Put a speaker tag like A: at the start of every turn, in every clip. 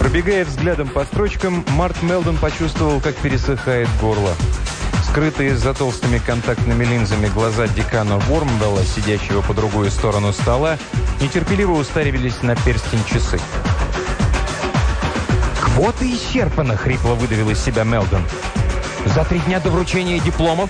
A: Пробегая взглядом по строчкам, Март Мелдон почувствовал, как пересыхает горло. Скрытые за толстыми контактными линзами глаза декана Вормбелла, сидящего по другую сторону стола, нетерпеливо уставились на перстень часы. «Квота исчерпана!» — хрипло выдавил из себя Мелдон. «За 3 дня до вручения дипломов?»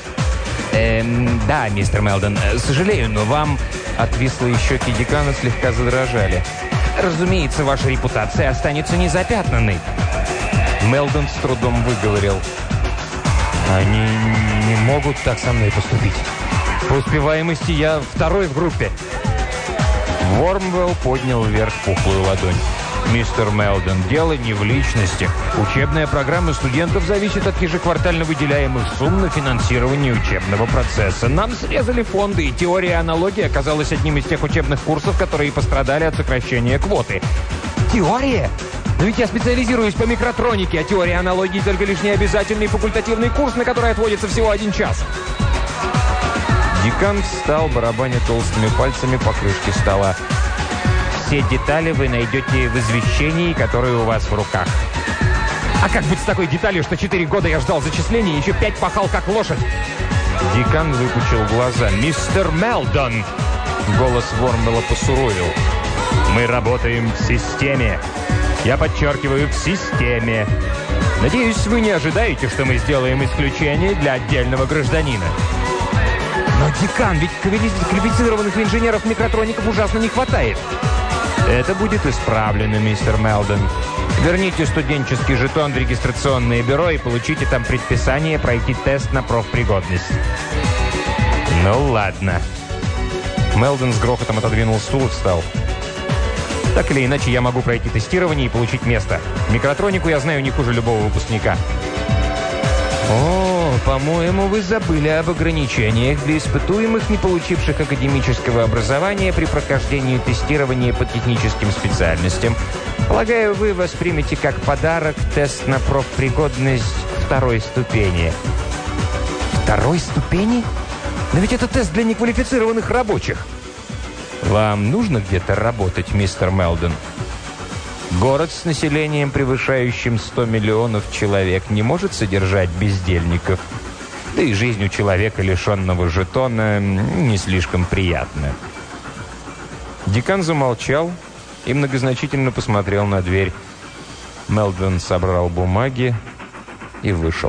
A: «Да, мистер Мелдон, сожалею, но вам...» Отвислые щеки декана слегка задрожали. «Разумеется, ваша репутация останется незапятнанной». Мелдон с трудом выговорил. «Они не могут так со мной поступить. По успеваемости я 2-й в группе». Вормвелл поднял вверх пухлую ладонь. «Мистер Мелдон, дело не в личности. Учебная программа студентов зависит от ежеквартально выделяемых сумм на финансирование учебного процесса. Нам срезали фонды, и теория аналогии оказалась одним из тех учебных курсов, которые пострадали от сокращения квоты». «Теория? Но ведь я специализируюсь по микротронике, а теория аналогии только лишь необязательный факультативный курс, на который отводится всего 1 час». Декан встал, барабаня толстыми пальцами по крышке стола. «Все детали вы найдете в извещении, которое у вас в руках». «А как быть с такой деталью, что 4 года я ждал зачисления и еще 5 пахал как лошадь?» Декан выпучил глаза. «Мистер Мелдон!» Голос Вормбелла посуровил. «Мы работаем в системе. Я подчеркиваю, в системе. Надеюсь, вы не ожидаете, что мы сделаем исключение для отдельного гражданина». «Но, декан, ведь квалифицированных инженеров-микротроников ужасно не хватает». «Это будет исправлено, мистер Мелдон. Верните студенческий жетон в регистрационное бюро и получите там предписание пройти тест на профпригодность». «Ну, ладно». Мелдон с грохотом отодвинул стул и встал. «Так или иначе, я могу пройти тестирование и получить место. Микротронику я знаю не хуже любого выпускника». «О, по-моему, вы забыли об ограничениях для испытуемых, не получивших академического образования при прохождении тестирования по техническим специальностям. Полагаю, вы воспримете как подарок тест на профпригодность 2-й ступени». 2-й ступени? Но ведь это тест для неквалифицированных рабочих. «Вам нужно где-то работать, мистер Мелдон?» Город с населением, превышающим 100 миллионов человек, не может содержать бездельников. Да и жизнь у человека, лишенного жетона, не слишком приятна. Декан замолчал и многозначительно посмотрел на дверь. Мелдон собрал бумаги и вышел.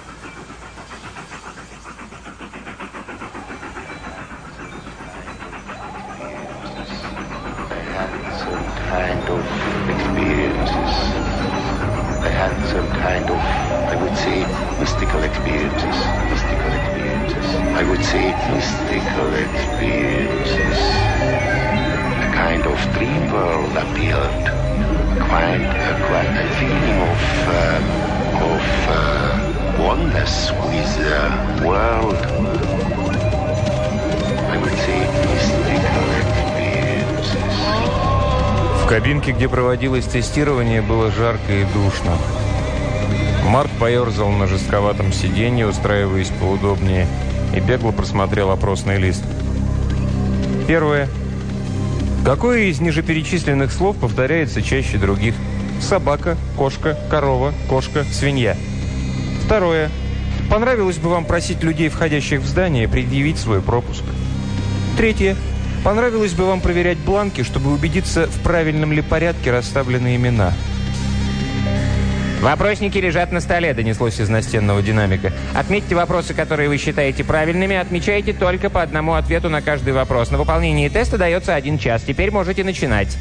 A: В кабинке, где проводилось тестирование, было жарко и душно. Март поерзал на жестковатом сиденье, устраиваясь поудобнее, и бегло просмотрел опросный лист. Первое. Какое из нижеперечисленных слов повторяется чаще других? Собака, кошка, корова, кошка, свинья. Второе. Понравилось бы вам просить людей, входящих в здание, предъявить свой пропуск. Третье. Понравилось бы вам проверять бланки, чтобы убедиться, в правильном ли порядке расставлены имена. «Вопросники лежат на столе», — донеслось из настенного динамика. «Отметьте вопросы, которые вы считаете правильными. Отмечайте только по одному ответу на каждый вопрос. На выполнение теста дается 1 час. Теперь можете начинать».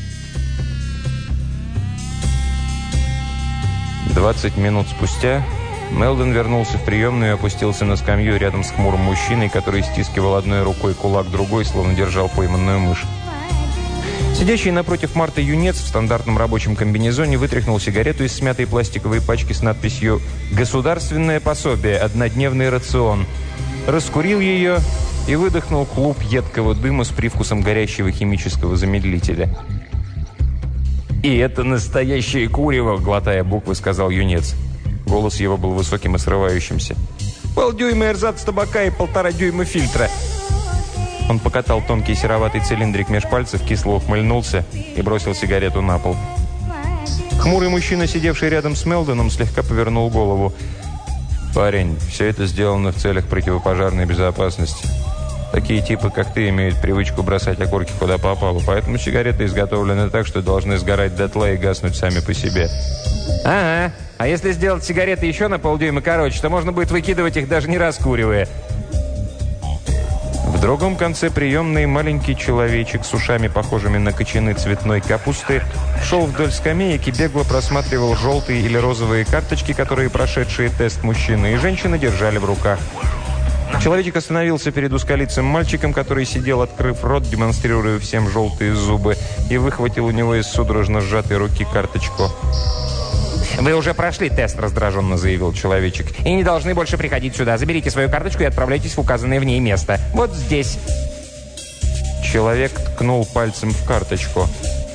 A: 20 минут спустя Мелдон вернулся в приемную и опустился на скамью рядом с хмурым мужчиной, который стискивал одной рукой кулак другой, словно держал пойманную мышь. Сидящий напротив Марта юнец в стандартном рабочем комбинезоне вытряхнул сигарету из смятой пластиковой пачки с надписью «Государственное пособие. Однодневный рацион». Раскурил ее и выдохнул клуб едкого дыма с привкусом горящего химического замедлителя. «И это настоящее курево», — глотая буквы, сказал юнец. Голос его был высоким и срывающимся. «Полдюйма эрзац табака и 1,5 дюйма фильтра». Он покатал тонкий сероватый цилиндрик меж пальцев, кисло ухмыльнулся и бросил сигарету на пол. Хмурый мужчина, сидевший рядом с Мелдоном, слегка повернул голову. «Парень, все это сделано в целях противопожарной безопасности. Такие типы, как ты, имеют привычку бросать окурки куда попало, поэтому сигареты изготовлены так, что должны сгорать дотла и гаснуть сами по себе». «Ага, а если сделать сигареты еще на полдюйма короче, то можно будет выкидывать их, даже не раскуривая». В другом конце приемной маленький человечек с ушами, похожими на кочаны цветной капусты, шел вдоль скамеек и бегло просматривал желтые или розовые карточки, которые прошедшие тест мужчины и женщины держали в руках. Человечек остановился перед узколицым мальчиком, который сидел, открыв рот, демонстрируя всем желтые зубы, и выхватил у него из судорожно сжатой руки карточку. «Вы уже прошли тест», — раздраженно заявил человечек. «И не должны больше приходить сюда. Заберите свою карточку и отправляйтесь в указанное в ней место. Вот здесь». Человек ткнул пальцем в карточку.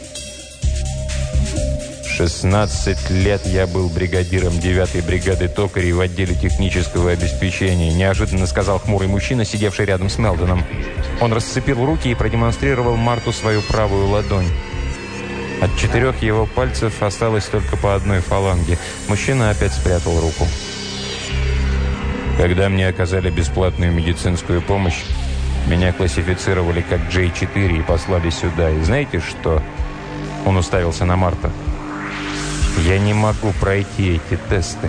A: 16 лет я был бригадиром 9-й бригады токарей в отделе технического обеспечения», — неожиданно сказал хмурый мужчина, сидевший рядом с Мелдоном. Он расцепил руки и продемонстрировал Марту свою правую ладонь. От 4 его пальцев осталось только по одной фаланге. Мужчина опять спрятал руку. «Когда мне оказали бесплатную медицинскую помощь, меня классифицировали как J4 и послали сюда. И знаете что?» Он уставился на Марта. «Я не могу пройти эти тесты».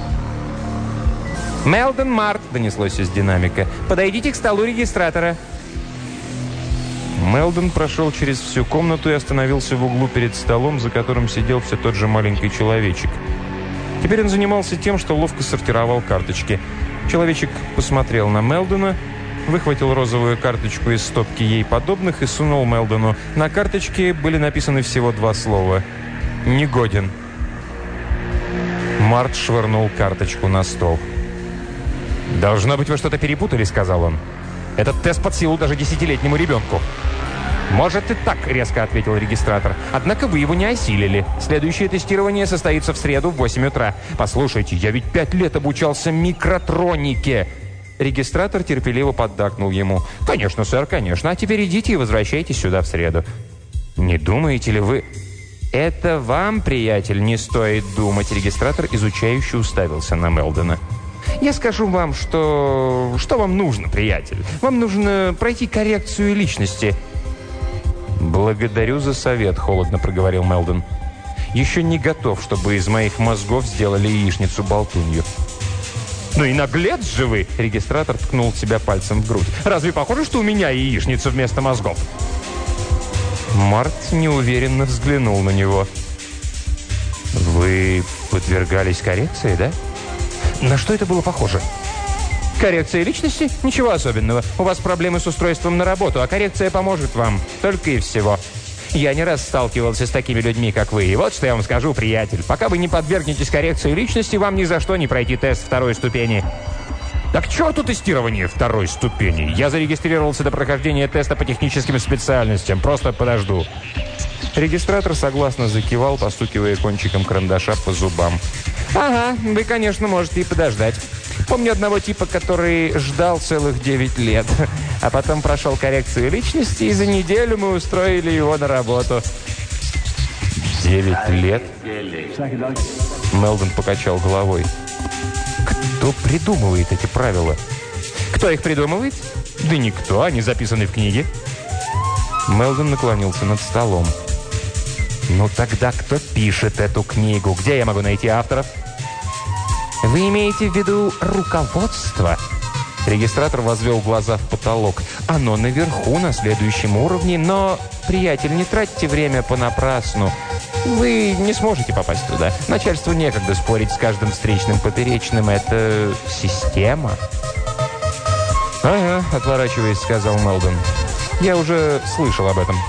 A: «Мелдон Март», — донеслось из динамика, — «подойдите к столу регистратора». Мелдон прошел через всю комнату и остановился в углу перед столом, за которым сидел все тот же маленький человечек. Теперь он занимался тем, что ловко сортировал карточки. Человечек посмотрел на Мелдона, выхватил розовую карточку из стопки ей подобных и сунул Мелдону. На карточке были написаны всего 2 слова: «Негоден». Март швырнул карточку на стол. «Должно быть, вы что-то перепутали», — сказал он. «Этот тест под силу даже 10-летнему ребенку». «Может и так», — резко ответил регистратор. «Однако вы его не осилили. Следующее тестирование состоится в среду в 8 утра. Послушайте, я ведь 5 лет обучался микротронике». Регистратор терпеливо поддакнул ему. «Конечно, сэр, конечно. А теперь идите и возвращайтесь сюда в среду». «Не думаете ли вы...» «Это вам, приятель, не стоит думать». Регистратор изучающе уставился на Мелдона. «Я скажу вам, что вам нужно, приятель. Вам нужно пройти коррекцию личности». «Благодарю за совет», — холодно проговорил Мелдон. «Еще не готов, чтобы из моих мозгов сделали яичницу-болтунью». «Ну и наглец же вы!» — регистратор ткнул себя пальцем в грудь. «Разве похоже, что у меня яичница вместо мозгов?» Март неуверенно взглянул на него. «Вы подвергались коррекции, да? На что это было похоже?» «Коррекция личности? Ничего особенного. У вас проблемы с устройством на работу, а коррекция поможет вам. Только и всего. Я не раз сталкивался с такими людьми, как вы. И вот что я вам скажу, приятель. Пока вы не подвергнетесь коррекции личности, вам ни за что не пройти тест 2-й ступени». «Так что тут тестирование 2-й ступени? Я зарегистрировался до прохождения теста по техническим специальностям. Просто подожду». Регистратор согласно закивал, постукивая кончиком карандаша по зубам. «Ага, вы, конечно, можете и подождать. Помню одного типа, который ждал целых 9 лет, а потом прошел коррекцию личности, и за неделю мы устроили его на работу». 9 лет? Мелдон покачал головой. «Кто придумывает эти правила?» «Кто их придумывает?» «Да никто, они записаны в книге». Мелдон наклонился над столом. «Ну тогда кто пишет эту книгу? Где я могу найти авторов?» «Вы имеете в виду руководство?» Регистратор возвел глаза в потолок. «Оно наверху, на следующем уровне, но, приятель, не тратьте время понапрасну. Вы не сможете попасть туда. Начальству некогда спорить с каждым встречным поперечным. Это система». «Ага», — отворачиваясь, сказал Мелдон. «Я уже слышал об этом».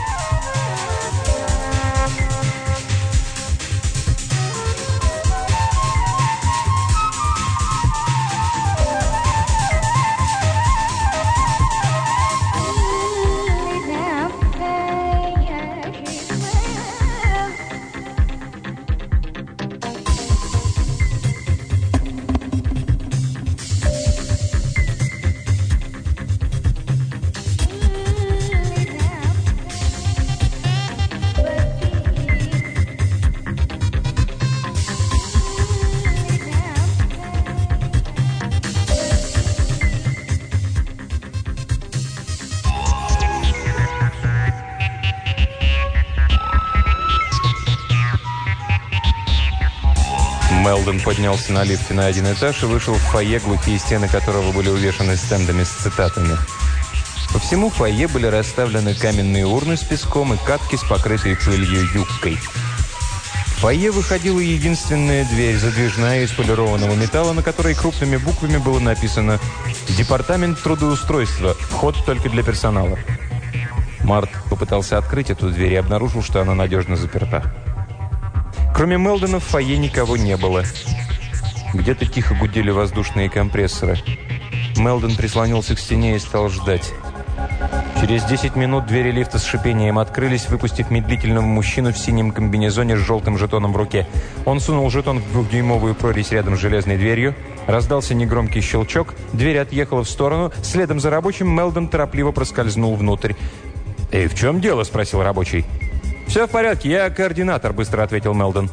A: Мелдон поднялся на лифте на один этаж и вышел в фойе, глухие стены которого были увешаны стендами с цитатами. По всему фойе были расставлены каменные урны с песком и катки с покрытой пылью юбкой. В фойе выходила единственная дверь, задвижная из полированного металла, на которой крупными буквами было написано «Департамент трудоустройства. Вход только для персонала». Март попытался открыть эту дверь и обнаружил, что она надежно заперта. Кроме Мелдона в фойе никого не было. Где-то тихо гудели воздушные компрессоры. Мелдон прислонился к стене и стал ждать. Через 10 минут двери лифта с шипением открылись, выпустив медлительного мужчину в синем комбинезоне с желтым жетоном в руке. Он сунул жетон в 2-дюймовую прорезь рядом с железной дверью. Раздался негромкий щелчок, дверь отъехала в сторону. Следом за рабочим Мелдон торопливо проскользнул внутрь. «Эй, в чем дело?» – спросил рабочий. «Все в порядке, я координатор», – быстро ответил Мелдон.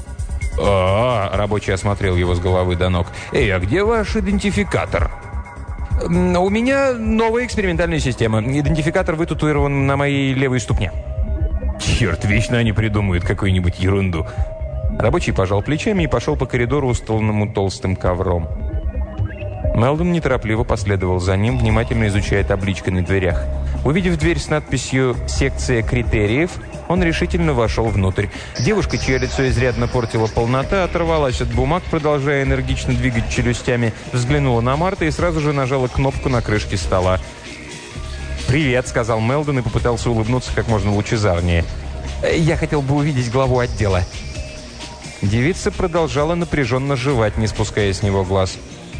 A: Рабочий осмотрел его с головы до ног. «Эй, а где ваш идентификатор?» «У меня новая экспериментальная система. Идентификатор вытатуирован на моей левой ступне». «Черт, вечно они придумают какую-нибудь ерунду». Рабочий пожал плечами и пошел по коридору, устланному толстым ковром. Мелдон неторопливо последовал за ним, внимательно изучая таблички на дверях. Увидев дверь с надписью «Секция критериев», он решительно вошел внутрь. Девушка, чье лицо изрядно портила полнота, оторвалась от бумаг, продолжая энергично двигать челюстями, взглянула на Марта и сразу же нажала кнопку на крышке стола. «Привет», — сказал Мелдон и попытался улыбнуться как можно лучезарнее. «Я хотел бы увидеть главу отдела». Девица продолжала напряженно жевать, не спуская с него глаз.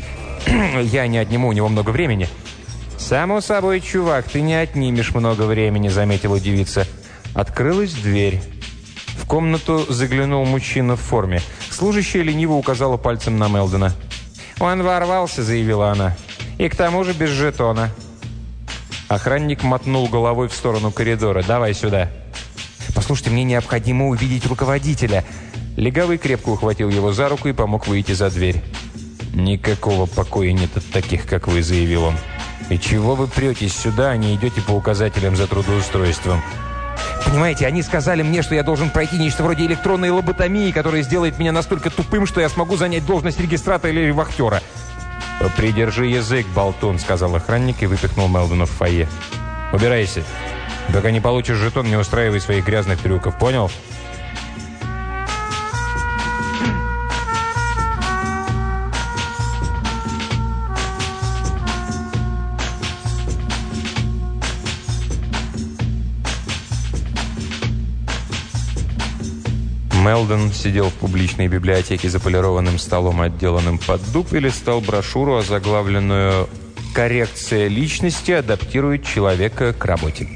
A: «Я не отниму у него много времени». «Само собой, чувак, ты не отнимешь много времени», — заметила девица. Открылась дверь. В комнату заглянул мужчина в форме. Служащая лениво указала пальцем на Мелдона. «Он ворвался», — заявила она. «И к тому же без жетона». Охранник мотнул головой в сторону коридора. «Давай сюда». «Послушайте, мне необходимо увидеть руководителя». Легавый крепко ухватил его за руку и помог выйти за дверь. «Никакого покоя нет от таких, как вы», — заявил он. «И чего вы претесь сюда, а не идете по указателям за трудоустройством?» «Понимаете, они сказали мне, что я должен пройти нечто вроде электронной лоботомии, которая сделает меня настолько тупым, что я смогу занять должность регистратора или вахтера». «Придержи язык, болтун», — сказал охранник и выпихнул Мелдона в фойе. «Убирайся. Пока не получишь жетон, не устраивай своих грязных трюков, понял?» Мелдон сидел в публичной библиотеке за полированным столом, отделанным под дуб, и листал брошюру, озаглавленную «Коррекция личности адаптирует человека к работе».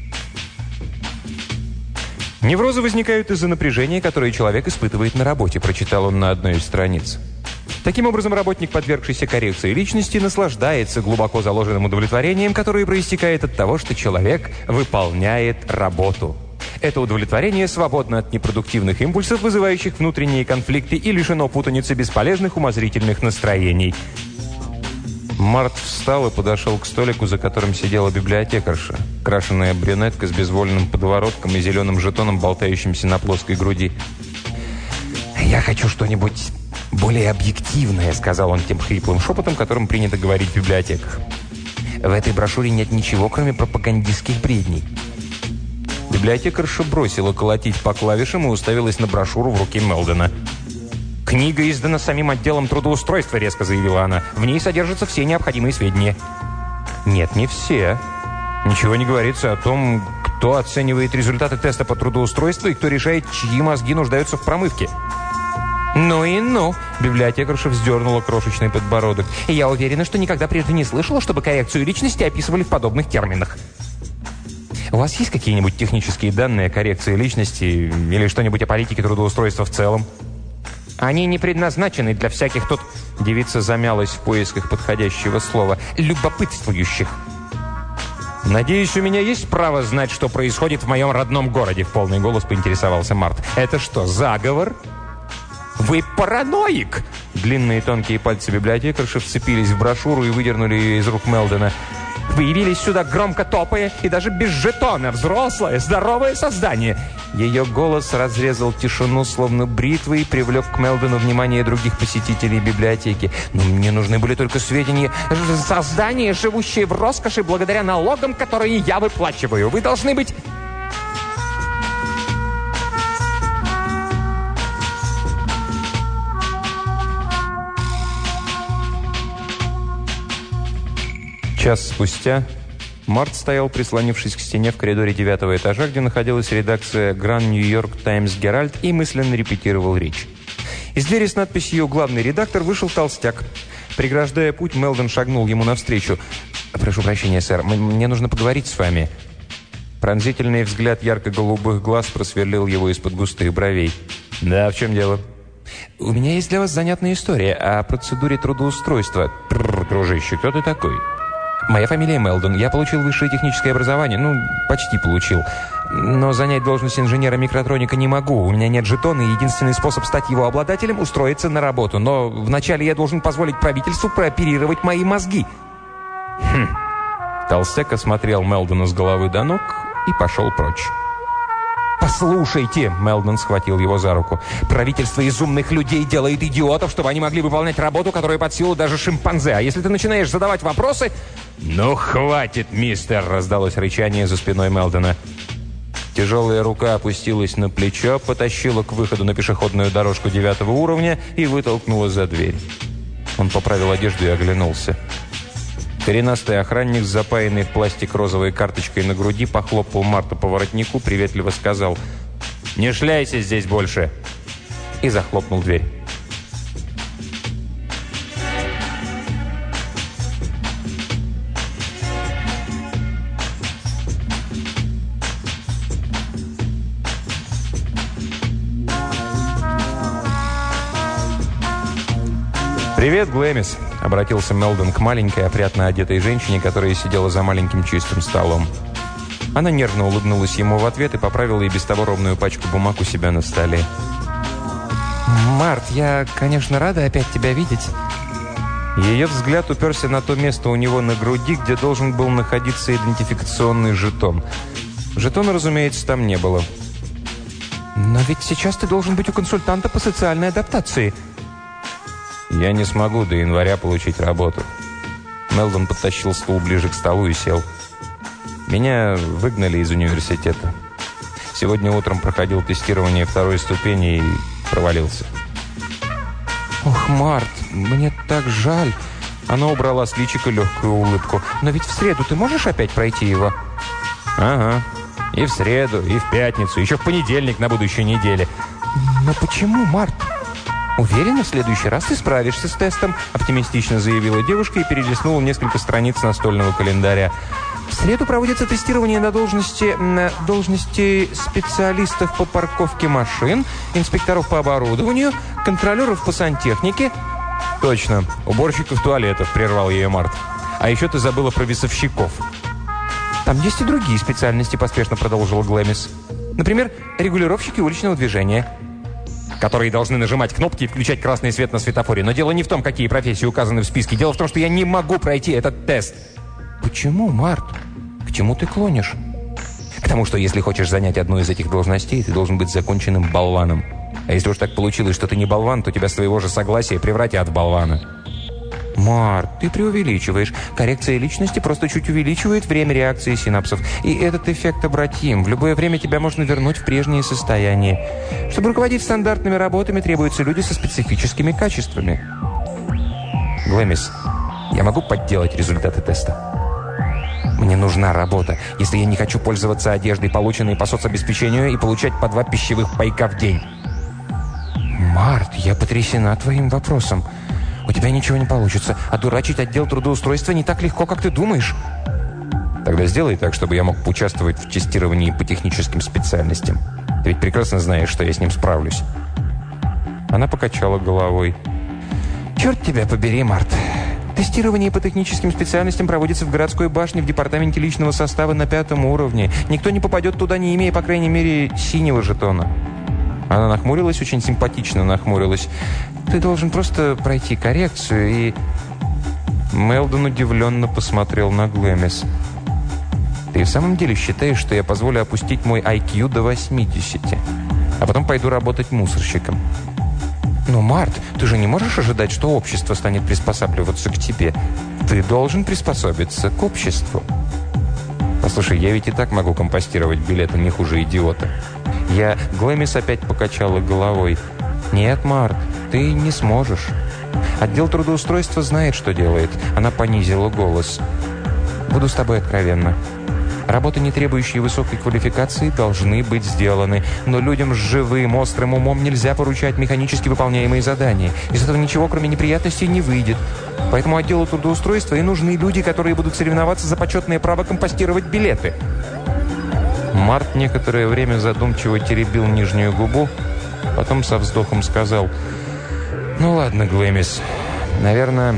A: «Неврозы возникают из-за напряжения, которое человек испытывает на работе», прочитал он на одной из страниц. Таким образом, работник, подвергшийся коррекции личности, наслаждается глубоко заложенным удовлетворением, которое проистекает от того, что человек выполняет работу. Это удовлетворение свободно от непродуктивных импульсов, вызывающих внутренние конфликты, и лишено путаницы бесполезных умозрительных настроений. Март встал и подошел к столику, за которым сидела библиотекарша. Крашеная брюнетка с безвольным подбородком и зеленым жетоном, болтающимся на плоской груди. «Я хочу что-нибудь более объективное», — сказал он тем хриплым шепотом, которым принято говорить в библиотеках. «В этой брошюре нет ничего, кроме пропагандистских бредней». Библиотекарша бросила колотить по клавишам и уставилась на брошюру в руке Мелдона. «Книга издана самим отделом трудоустройства», — резко заявила она. «В ней содержатся все необходимые сведения». «Нет, не все. Ничего не говорится о том, кто оценивает результаты теста по трудоустройству и кто решает, чьи мозги нуждаются в промывке». «Ну и ну!» – библиотекарша вздернула крошечный подбородок. «Я уверена, что никогда прежде не слышала, чтобы коррекцию личности описывали в подобных терминах». «У вас есть какие-нибудь технические данные о коррекции личности или что-нибудь о политике трудоустройства в целом?» «Они не предназначены для всяких тут...» Девица замялась в поисках подходящего слова. «Любопытствующих». «Надеюсь, у меня есть право знать, что происходит в моем родном городе?» В полный голос поинтересовался Март. «Это что, заговор?» «Вы параноик!» Длинные тонкие пальцы библиотекарши вцепились в брошюру и выдернули ее из рук Мелдона. «Вы явились сюда громко топая и даже без жетона, взрослое, здоровое создание. Ее голос разрезал тишину, словно бритвой, и привлек к Мелдону внимание других посетителей библиотеки. Но мне нужны были только сведения. Создание, живущее в роскоши благодаря налогам, которые я выплачиваю. Вы должны быть... Час спустя Март стоял, прислонившись к стене в коридоре 9-го этажа, где находилась редакция Grand New York Times Herald, и мысленно репетировал речь. Из двери с надписью «Главный редактор» вышел толстяк. Преграждая путь, Мелдон шагнул ему навстречу. «Прошу прощения, сэр, мне нужно поговорить с вами». Пронзительный взгляд ярко-голубых глаз просверлил его из-под густых бровей. «Да, в чем дело?» «У меня есть для вас занятная история о процедуре трудоустройства». «Дружище, кто ты такой?» «Моя фамилия Мелдон. Я получил высшее техническое образование. Ну, почти получил. Но занять должность инженера-микротроника не могу. У меня нет жетона, и единственный способ стать его обладателем – устроиться на работу. Но вначале я должен позволить правительству прооперировать мои мозги». Толстяк осмотрел Мелдона с головы до ног и пошел прочь. «Послушайте!» – Мелдон схватил его за руку. «Правительство из умных людей делает идиотов, чтобы они могли выполнять работу, которая под силу даже шимпанзе. А если ты начинаешь задавать вопросы...» «Ну, хватит, мистер!» – раздалось рычание за спиной Мелдона. Тяжелая рука опустилась на плечо, потащила к выходу на пешеходную дорожку 9-го уровня и вытолкнула за дверь. Он поправил одежду и оглянулся. Коренастый охранник, запаянный в пластик розовой карточкой на груди, похлопал Марта по воротнику, приветливо сказал: «Не шляйся здесь больше!» и захлопнул дверь. «Привет, Глэмис!» — обратился Мелдон к маленькой, опрятно одетой женщине, которая сидела за маленьким чистым столом. Она нервно улыбнулась ему в ответ и поправила и без того ровную пачку бумаг у себя на столе. «Март, я, конечно, рада опять тебя видеть». Ее взгляд уперся на то место у него на груди, где должен был находиться идентификационный жетон. Жетона, разумеется, там не было. «Но ведь сейчас ты должен быть у консультанта по социальной адаптации». «Я не смогу до января получить работу». Мелдон подтащил стул ближе к столу и сел. «Меня выгнали из университета. Сегодня утром проходил тестирование 2-й ступени и провалился». «Ох, Март, мне так жаль». Она убрала с личика легкую улыбку. «Но ведь в среду ты можешь опять пройти его?» «Ага. И в среду, и в пятницу, еще в понедельник на будущей неделе». «Но почему, Март?» «Уверена, в следующий раз ты справишься с тестом», – оптимистично заявила девушка и перелистнула несколько страниц настольного календаря. «В среду проводится тестирование на должности специалистов по парковке машин, инспекторов по оборудованию, контролеров по сантехнике». «Точно, уборщиков туалетов», – прервал ее Март. «А еще ты забыла про весовщиков». «Там есть и другие специальности», – поспешно продолжила Глэмис. «Например, регулировщики уличного движения». «Которые должны нажимать кнопки и включать красный свет на светофоре. Но дело не в том, какие профессии указаны в списке. Дело в том, что я не могу пройти этот тест». «Почему, Март? К чему ты клонишь?» «К тому, что если хочешь занять одну из этих должностей, ты должен быть законченным болваном. А если уж так получилось, что ты не болван, то тебя с твоего же согласия превратят в болвана». «Март, ты преувеличиваешь. Коррекция личности просто чуть увеличивает время реакции синапсов. И этот эффект обратим. В любое время тебя можно вернуть в прежнее состояние. Чтобы руководить стандартными работами, требуются люди со специфическими качествами». «Глэмис, я могу подделать результаты теста?» «Мне нужна работа, если я не хочу пользоваться одеждой, полученной по соцобеспечению, и получать по 2 пищевых пайка в день». «Март, я потрясена твоим вопросом. У тебя ничего не получится. Одурачить отдел трудоустройства не так легко, как ты думаешь». «Тогда сделай так, чтобы я мог поучаствовать в тестировании по техническим специальностям. Ты ведь прекрасно знаешь, что я с ним справлюсь». Она покачала головой. «Черт тебя побери, Март. Тестирование по техническим специальностям проводится в городской башне в департаменте личного состава на 5-м уровне. Никто не попадет туда, не имея, по крайней мере, синего жетона». Она нахмурилась, очень симпатично нахмурилась. «Ты должен просто пройти коррекцию и...» Мелдон удивленно посмотрел на Глэмис. Ты в самом деле считаешь, что я позволю опустить мой IQ до 80, а потом пойду работать мусорщиком? Но, Март, ты же не можешь ожидать, что общество станет приспосабливаться к тебе. Ты должен приспособиться к обществу. Послушай, я ведь и так могу компостировать билеты не хуже идиота. Глэмис опять покачала головой. Нет, Март, ты не сможешь. Отдел трудоустройства знает, что делает. Она понизила голос. Буду с тобой откровенна. Работы, не требующие высокой квалификации, должны быть сделаны. Но людям с живым, острым умом нельзя поручать механически выполняемые задания. Из этого ничего, кроме неприятностей, не выйдет. Поэтому отделу трудоустройства и нужны люди, которые будут соревноваться за почетное право компостировать билеты. Март некоторое время задумчиво теребил нижнюю губу, потом со вздохом сказал: «Ну ладно, Глэмис, наверное,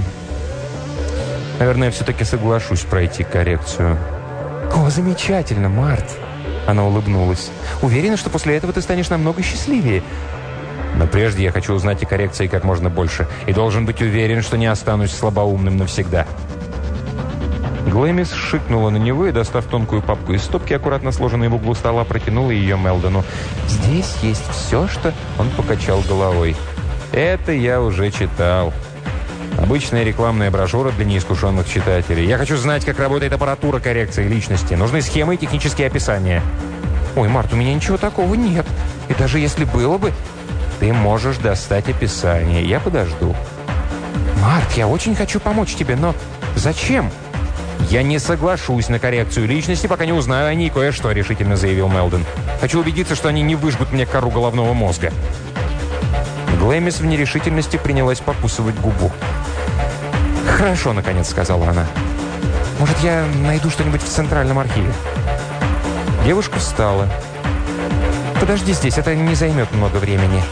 A: я все-таки соглашусь пройти коррекцию». «О, замечательно, Март!» Она улыбнулась. «Уверена, что после этого ты станешь намного счастливее». «Но прежде я хочу узнать о коррекции как можно больше. И должен быть уверен, что не останусь слабоумным навсегда». Глэмис шикнула на него и, достав тонкую папку из стопки, аккуратно сложенной в углу стола, протянула ее Мелдону. «Здесь есть все, что...» Он покачал головой. «Это я уже читал. Обычная рекламная брошюра для неискушенных читателей. Я хочу знать, как работает аппаратура коррекции личности. Нужны схемы и технические описания». «Ой, Март, у меня ничего такого нет. И даже если было бы...» «Ты можешь достать описание. Я подожду». «Март, я очень хочу помочь тебе, но зачем?» «Я не соглашусь на коррекцию личности, пока не узнаю о ней кое-что», — решительно заявил Мелдон. «Хочу убедиться, что они не выжгут мне кору головного мозга». Глэмис в нерешительности принялась покусывать губу. «Хорошо», — наконец сказала она. «Может, я найду что-нибудь в Центральном архиве?» Девушка встала. «Подожди здесь, это не займет много времени».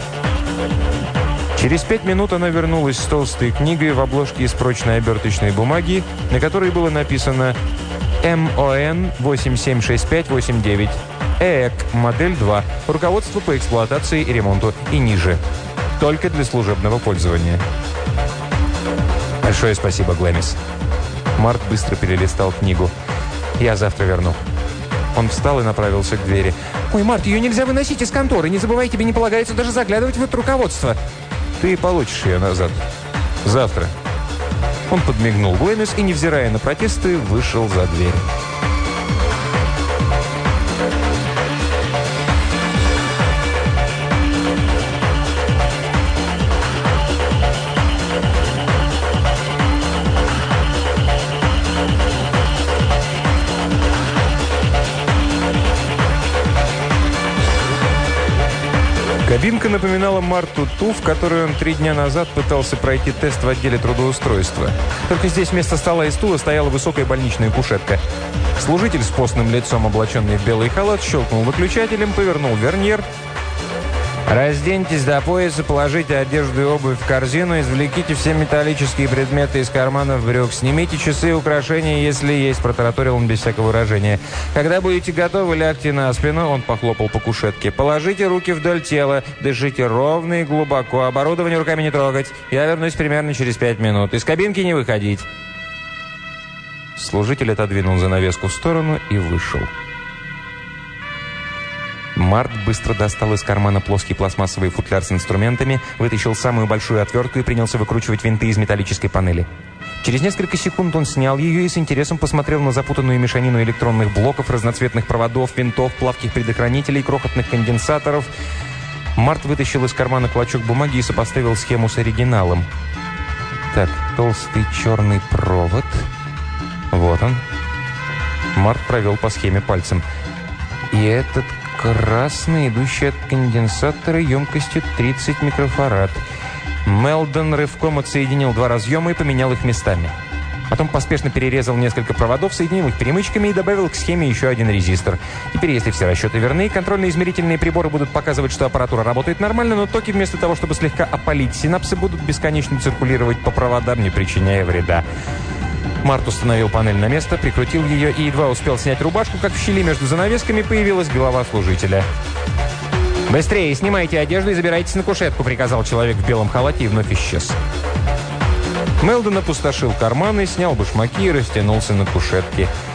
A: Через 5 минут она вернулась с толстой книгой в обложке из прочной оберточной бумаги, на которой было написано МОН 876589, ЭЭК, модель 2, руководство по эксплуатации и ремонту, и ниже. Только для служебного пользования. Большое спасибо, Глэмис. Март быстро перелистал книгу. Я завтра верну. Он встал и направился к двери. «Ой, Март, ее нельзя выносить из конторы. Не забывай, тебе не полагается даже заглядывать в это руководство». «Ты получишь ее назад. Завтра». Он подмигнул Глэмис и, невзирая на протесты, вышел за дверь. Кабинка напоминала Марту ту, в которой он 3 дня назад пытался пройти тест в отделе трудоустройства. Только здесь вместо стола и стула стояла высокая больничная кушетка. Служитель с постным лицом, облаченный в белый халат, щелкнул выключателем, повернул верньер. «Разденьтесь до пояса, положите одежду и обувь в корзину, извлеките все металлические предметы из карманов брюк, снимите часы и украшения, если есть», — протараторил он без всякого выражения. «Когда будете готовы, лягте на спину», — он похлопал по кушетке. «Положите руки вдоль тела, дышите ровно и глубоко, оборудование руками не трогать. Я вернусь примерно через 5 минут. Из кабинки не выходить». Служитель отодвинул занавеску в сторону и вышел. Март быстро достал из кармана плоский пластмассовый футляр с инструментами, вытащил самую большую отвертку и принялся выкручивать винты из металлической панели. Через несколько секунд он снял ее и с интересом посмотрел на запутанную мешанину электронных блоков, разноцветных проводов, винтов, плавких предохранителей, крохотных конденсаторов. Март вытащил из кармана клочок бумаги и сопоставил схему с оригиналом. Так, толстый черный провод. Вот он. Март провел по схеме пальцем. И этот красный, идущий от конденсатора емкостью 30 микрофарад. Мелдон рывком отсоединил 2 разъема и поменял их местами. Потом поспешно перерезал несколько проводов, соединил их перемычками и добавил к схеме еще 1 резистор. Теперь, если все расчеты верны, контрольно-измерительные приборы будут показывать, что аппаратура работает нормально, но токи вместо того, чтобы слегка опалить синапсы, будут бесконечно циркулировать по проводам, не причиняя вреда. Март установил панель на место, прикрутил ее и едва успел снять рубашку, как в щели между занавесками появилась голова служителя. «Быстрее, снимайте одежду и забирайтесь на кушетку», — приказал человек в белом халате и вновь исчез. Мелдон опустошил карманы, снял башмаки и растянулся на кушетке.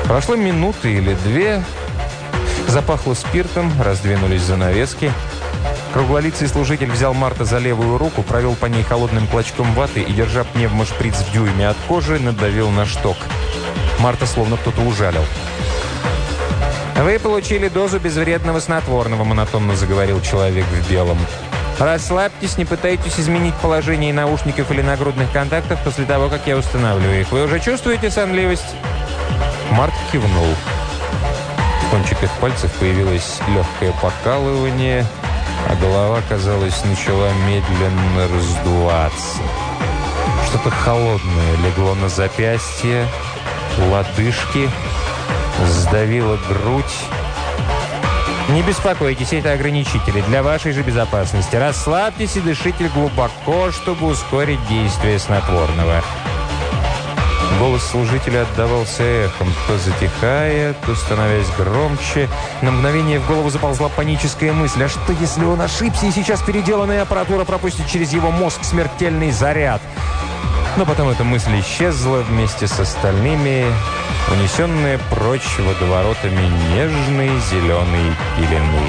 A: Прошло минуты или две. Запахло спиртом, раздвинулись занавески. Круглолицый служитель взял Марта за левую руку, провел по ней холодным клочком ваты и, держа пневмошприц в дюйме от кожи, надавил на шток. Марта словно кто-то ужалил. «Вы получили дозу безвредного снотворного», — монотонно заговорил человек в белом. «Расслабьтесь, не пытайтесь изменить положение наушников или нагрудных контактов после того, как я устанавливаю их. Вы уже чувствуете сонливость?» Март кивнул. В кончиках пальцев появилось легкое покалывание, а голова, казалось, начала медленно раздуваться. Что-то холодное легло на запястье, лодыжки, сдавило грудь. «Не беспокойтесь, это ограничители для вашей же безопасности. Расслабьтесь и дышите глубоко, чтобы ускорить действие снотворного». Голос служителя отдавался эхом, то затихая, то становясь громче. На мгновение в голову заползла паническая мысль. А что, если он ошибся, и сейчас переделанная аппаратура пропустит через его мозг смертельный заряд? Но потом эта мысль исчезла вместе с остальными, унесенная прочь водоворотами нежной зеленой пелены.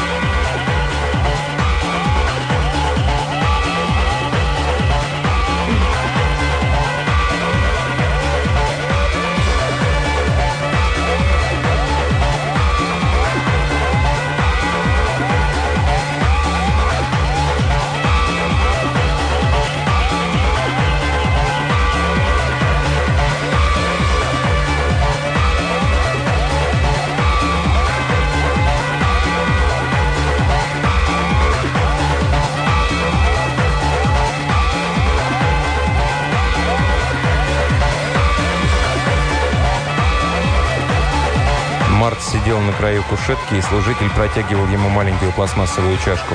A: Март сидел на краю кушетки, и служитель протягивал ему маленькую пластмассовую чашку.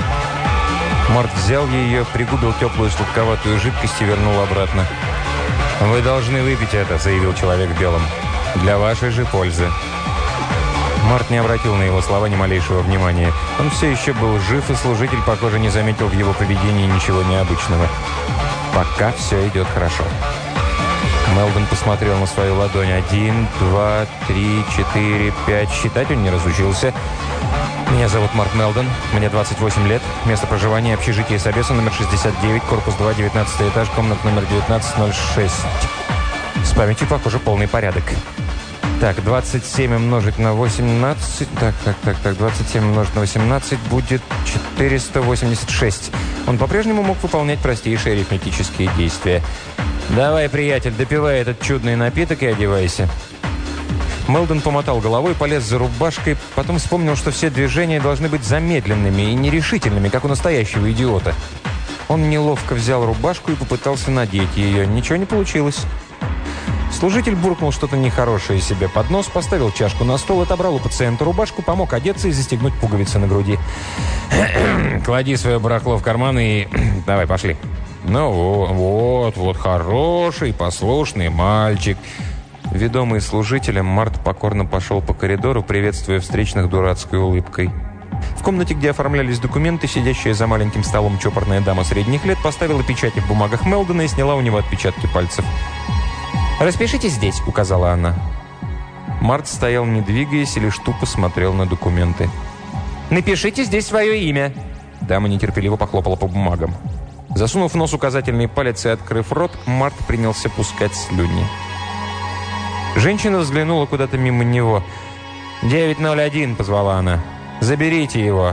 A: Март взял ее, пригубил теплую сладковатую жидкость и вернул обратно. «Вы должны выпить это», — заявил человек в белом. «Для вашей же пользы». Март не обратил на его слова ни малейшего внимания. Он все еще был жив, и служитель, похоже, не заметил в его поведении ничего необычного. «Пока все идет хорошо». Мелдон посмотрел на свою ладонь. 1, 2, 3, 4, 5. Считать он не разучился. «Меня зовут Марк Мелдон. Мне 28 лет. Место проживания — общежитие Собеса, номер 69, корпус 2, 19 этаж, комнат номер 1906. С памятью, похоже, полный порядок. Так, 27 умножить на 18... Так, 27 умножить на 18 будет 486. Он по-прежнему мог выполнять простейшие арифметические действия. «Давай, приятель, допивай этот чудный напиток и одевайся». Мелдон помотал головой, полез за рубашкой, потом вспомнил, что все движения должны быть замедленными и нерешительными, как у настоящего идиота. Он неловко взял рубашку и попытался надеть ее. Ничего не получилось. Служитель буркнул что-то нехорошее себе под нос, поставил чашку на стол, отобрал у пациента рубашку, помог одеться и застегнуть пуговицы на груди. «Клади свое барахло в карман и... Давай, пошли». «Ну вот, хороший, послушный мальчик». Ведомый служителем, Март покорно пошел по коридору, приветствуя встречных дурацкой улыбкой. В комнате, где оформлялись документы, сидящая за маленьким столом чопорная дама средних лет поставила печати в бумагах Мелдона и сняла у него отпечатки пальцев. «Распишитесь здесь», — указала она. Март стоял, не двигаясь, и лишь тупо смотрел на документы. «Напишите здесь свое имя». Дама нетерпеливо похлопала по бумагам. Засунув в нос указательный палец и открыв рот, Март принялся пускать слюни. Женщина взглянула куда-то мимо него. «901», — позвала она. «Заберите его».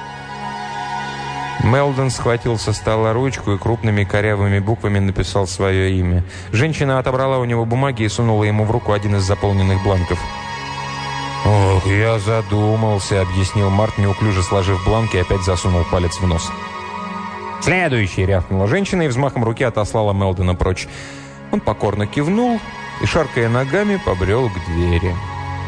A: Мелдон схватил со стола ручку и крупными корявыми буквами написал свое имя. Женщина отобрала у него бумаги и сунула ему в руку один из заполненных бланков. «Ох, я задумался», — объяснил Март, неуклюже сложив бланк, и опять засунул палец в нос. «Следующий!» — рявкнула женщина и взмахом руки отослала Мелдона прочь. Он покорно кивнул и, шаркая ногами, побрел к двери.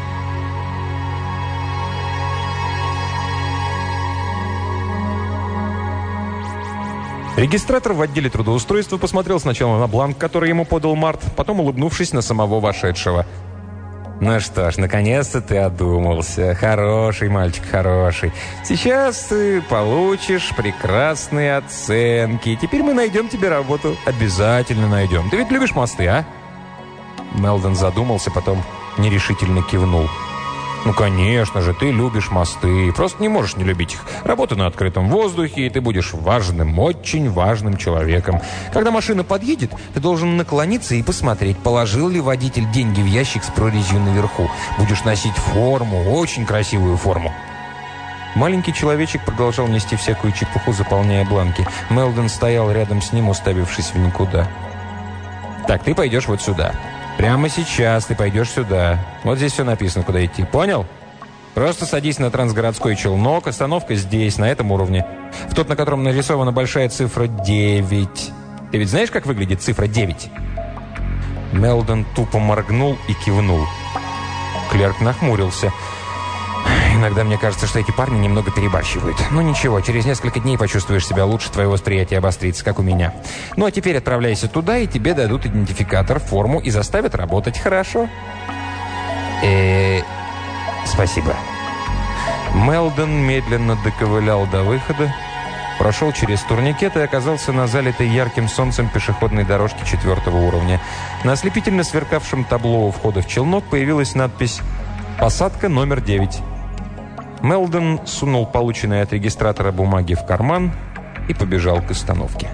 A: Регистратор в отделе трудоустройства посмотрел сначала на бланк, который ему подал Март, потом, улыбнувшись, на самого вошедшего. «Ну что ж, наконец-то ты одумался. Хороший мальчик, хороший. Сейчас ты получишь прекрасные оценки. Теперь мы найдем тебе работу. Обязательно найдем. Ты ведь любишь мосты, а?» Мелдон задумался, потом нерешительно кивнул. «Ну, конечно же, ты любишь мосты. Просто не можешь не любить их. Работа на открытом воздухе, и ты будешь важным, очень важным человеком. Когда машина подъедет, ты должен наклониться и посмотреть, положил ли водитель деньги в ящик с прорезью наверху. Будешь носить форму, очень красивую форму». Маленький человечек продолжал нести всякую чепуху, заполняя бланки. Мелдон стоял рядом с ним, уставившись в никуда. «Так, ты пойдешь вот сюда. Прямо сейчас ты пойдешь сюда. Вот здесь все написано, куда идти. Понял? Просто садись на трансгородской челнок. Остановка здесь, на этом уровне. В тот, на котором нарисована большая цифра 9. Ты ведь знаешь, как выглядит цифра 9?» Мелдон тупо моргнул и кивнул. Клерк нахмурился. «Иногда мне кажется, что эти парни немного перебарщивают. Ну ничего, через несколько дней почувствуешь себя лучше, твое восприятие обострится, как у меня. Ну а теперь отправляйся туда, и тебе дадут идентификатор, форму и заставят работать. Хорошо?» «Спасибо». Мелдон медленно доковылял до выхода, прошел через турникет и оказался на залитой ярким солнцем пешеходной дорожке 4-го уровня. На ослепительно сверкавшем табло у входа в челнок появилась надпись «Посадка номер 9». Мелдон сунул полученные от регистратора бумаги в карман и побежал к остановке.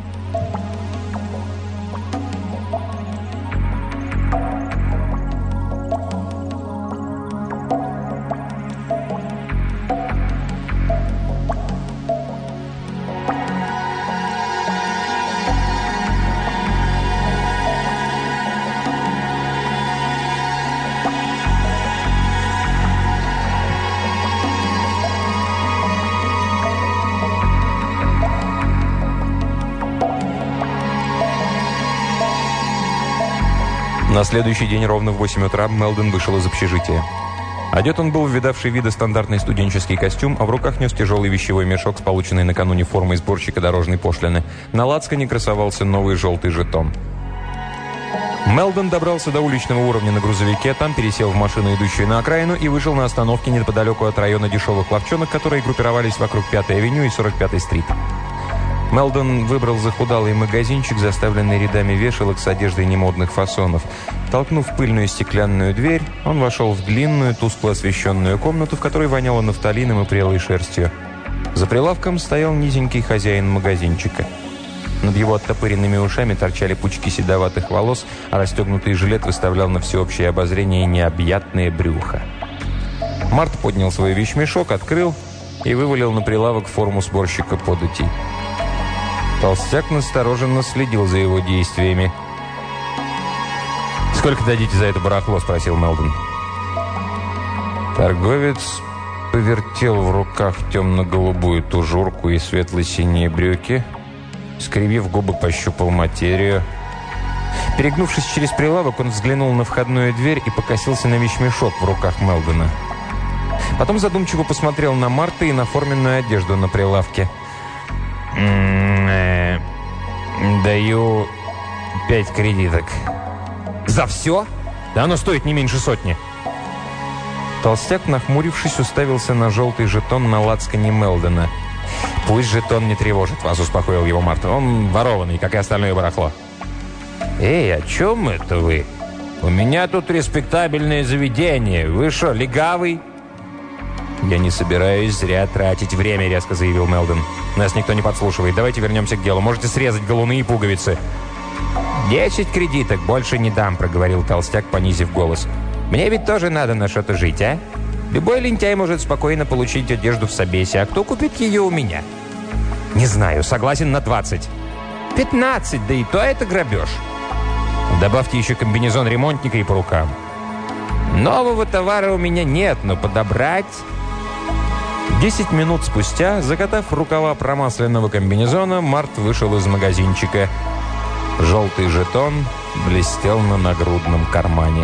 A: На следующий день ровно в 8 утра Мелдон вышел из общежития. Одет он был в видавший вида стандартный студенческий костюм, а в руках нес тяжелый вещевой мешок с полученной накануне формой сборщика дорожной пошлины. На лацкане красовался новый желтый жетон. Мелдон добрался до уличного уровня на грузовике, там пересел в машину, идущую на окраину, и вышел на остановке неподалеку от района дешевых ловчонок, которые группировались вокруг 5-й авеню и 45-й стрит. Мелдон выбрал захудалый магазинчик, заставленный рядами вешалок с одеждой немодных фасонов. Толкнув пыльную стеклянную дверь, он вошел в длинную, тускло освещенную комнату, в которой воняло нафталином и прелой шерстью. За прилавком стоял низенький хозяин магазинчика. Над его оттопыренными ушами торчали пучки седоватых волос, а расстегнутый жилет выставлял на всеобщее обозрение необъятное брюхо. Март поднял свой вещмешок, открыл и вывалил на прилавок форму сборщика податей. Толстяк настороженно следил за его действиями. «Сколько дадите за это барахло?» – спросил Мелдон. Торговец повертел в руках темно-голубую тужурку и светло-синие брюки, скривив губы, пощупал материю. Перегнувшись через прилавок, он взглянул на входную дверь и покосился на вещмешок в руках Мелдона. Потом задумчиво посмотрел на Марта и на форменную одежду на прилавке. «Даю 5 кредиток». «За все? Да оно стоит не меньше сотни». Толстяк, нахмурившись, уставился на желтый жетон на лацкане Мелдона. «Пусть жетон не тревожит вас», — успокоил его Март. «Он ворованный, как и остальное барахло». «Эй, о чем это вы? У меня тут респектабельное заведение. Вы что, легавый?» «Я не собираюсь зря тратить время», — резко заявил Мелдон. «Нас никто не подслушивает. Давайте вернемся к делу. Можете срезать галуны и пуговицы». 10 кредиток больше не дам», — проговорил толстяк, понизив голос. «Мне ведь тоже надо на что-то жить, а? Любой лентяй может спокойно получить одежду в собесе, а кто купит ее у меня?» «Не знаю. Согласен на 20». 15, да и то это грабеж». «Добавьте еще комбинезон ремонтника и по рукам». «Нового товара у меня нет, но подобрать...» 10 минут спустя, закатав рукава промасленного комбинезона, Март вышел из магазинчика. Желтый жетон блестел на нагрудном кармане.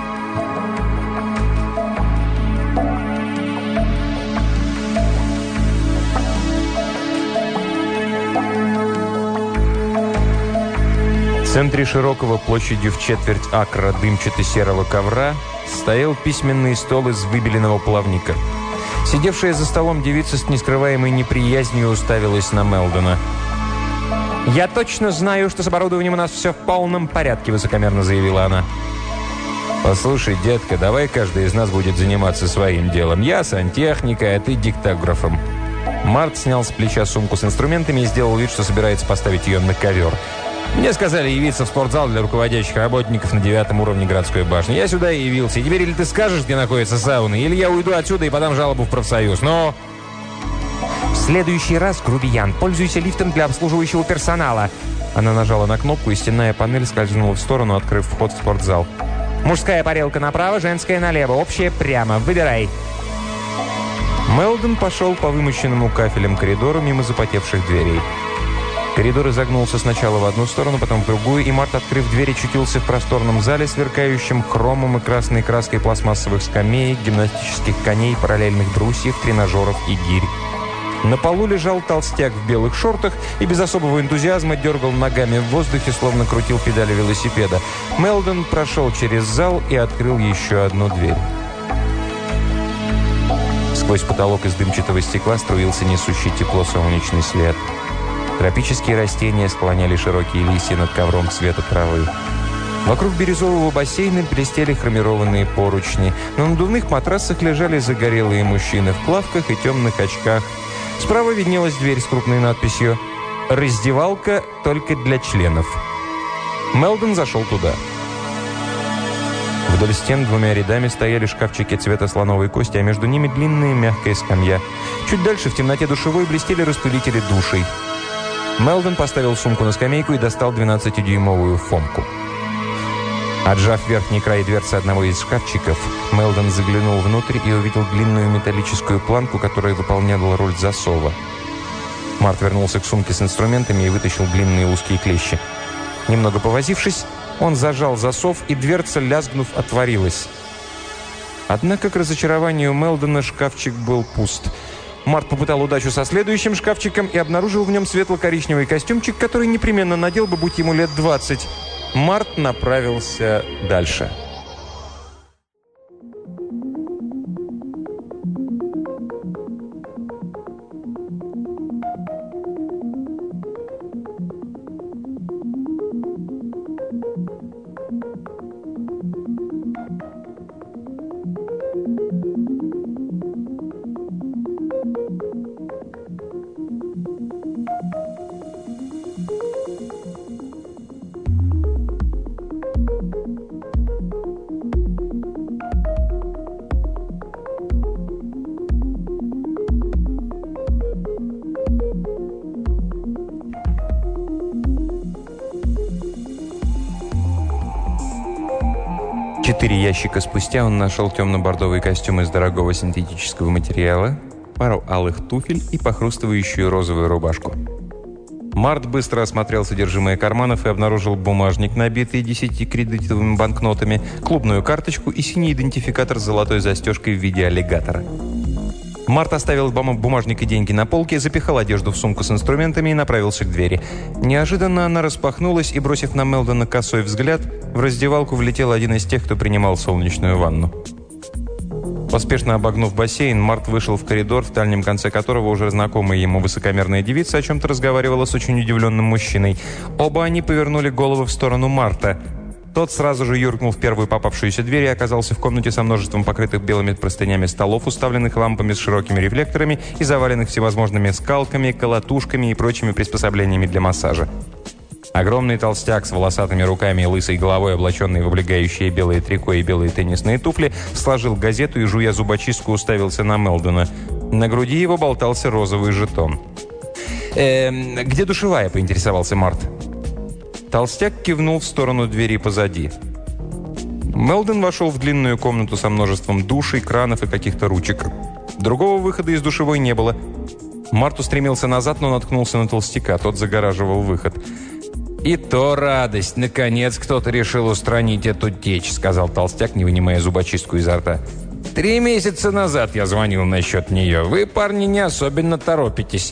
A: В центре широкого площадью в четверть акра дымчато-серого ковра стоял письменный стол из выбеленного плавника. Сидевшая за столом девица с нескрываемой неприязнью уставилась на Мелдона. «Я точно знаю, что с оборудованием у нас все в полном порядке», — высокомерно заявила она. «Послушай, детка, давай каждый из нас будет заниматься своим делом. Я сантехникой, а ты диктографом». Март снял с плеча сумку с инструментами и сделал вид, что собирается поставить ее на ковер. «Мне сказали явиться в спортзал для руководящих работников на 9-м уровне городской башни. Я сюда и явился. И теперь или ты скажешь, где находится сауна, или я уйду отсюда и подам жалобу в профсоюз. Но...» «В следующий раз, грубиян, пользуйся лифтом для обслуживающего персонала». Она нажала на кнопку, и стенная панель скользнула в сторону, открыв вход в спортзал. «Мужская парилка направо, женская налево, общая прямо. Выбирай». Мелдон пошел по вымощенному кафелем коридору мимо запотевших дверей. Коридор изогнулся сначала в одну сторону, потом в другую, и Март, открыв дверь, очутился в просторном зале, сверкающем хромом и красной краской пластмассовых скамеек, гимнастических коней, параллельных брусьев, тренажеров и гирь. На полу лежал толстяк в белых шортах и без особого энтузиазма дергал ногами в воздухе, словно крутил педали велосипеда. Мелдон прошел через зал и открыл еще одну дверь. Сквозь потолок из дымчатого стекла струился несущий тепло солнечный свет. Тропические растения склоняли широкие листья над ковром цвета травы. Вокруг бирюзового бассейна блестели хромированные поручни. На надувных матрасах лежали загорелые мужчины в плавках и темных очках. Справа виднелась дверь с крупной надписью «Раздевалка только для членов». Мелдон зашел туда. Вдоль стен двумя рядами стояли шкафчики цвета слоновой кости, а между ними длинная мягкая скамья. Чуть дальше в темноте душевой блестели распылители душей. Мелдон поставил сумку на скамейку и достал 12-дюймовую фомку. Отжав верхний край дверцы одного из шкафчиков, Мелдон заглянул внутрь и увидел длинную металлическую планку, которая выполняла роль засова. Март вернулся к сумке с инструментами и вытащил длинные узкие клещи. Немного повозившись, он зажал засов, и дверца, лязгнув, отворилась. Однако, к разочарованию Мелдона, шкафчик был пуст. Март попытал удачу со следующим шкафчиком и обнаружил в нем светло-коричневый костюмчик, который непременно надел бы, будь ему лет 20. Март направился дальше. Четыре ящика спустя он нашел темно-бордовый костюм из дорогого синтетического материала, пару алых туфель и похрустывающую розовую рубашку. Март быстро осмотрел содержимое карманов и обнаружил бумажник, набитый 10-кредитовыми банкнотами, клубную карточку и синий идентификатор с золотой застежкой в виде аллигатора. Март оставил бумажник и деньги на полке, запихал одежду в сумку с инструментами и направился к двери. Неожиданно она распахнулась, и, бросив на Мелдона косой взгляд, в раздевалку влетел один из тех, кто принимал солнечную ванну. Поспешно обогнув бассейн, Март вышел в коридор, в дальнем конце которого уже знакомая ему высокомерная девица о чем-то разговаривала с очень удивленным мужчиной. Оба они повернули головы в сторону Марта. Тот сразу же юркнул в первую попавшуюся дверь и оказался в комнате со множеством покрытых белыми простынями столов, уставленных лампами с широкими рефлекторами и заваленных всевозможными скалками, колотушками и прочими приспособлениями для массажа. Огромный толстяк с волосатыми руками и лысой головой, облаченный в облегающие белые трико и белые теннисные туфли, сложил газету и, жуя зубочистку, уставился на Мелдона. На груди его болтался розовый жетон. «Где душевая?» – поинтересовался Март. Толстяк кивнул в сторону двери позади. Мелдон вошел в длинную комнату со множеством душей, кранов и каких-то ручек. Другого выхода из душевой не было. Март устремился назад, но наткнулся на толстяка. Тот загораживал выход. «И то радость! Наконец кто-то решил устранить эту течь», — сказал толстяк, не вынимая зубочистку изо рта. 3 месяца назад я звонил насчет нее. Вы, парни, не особенно торопитесь».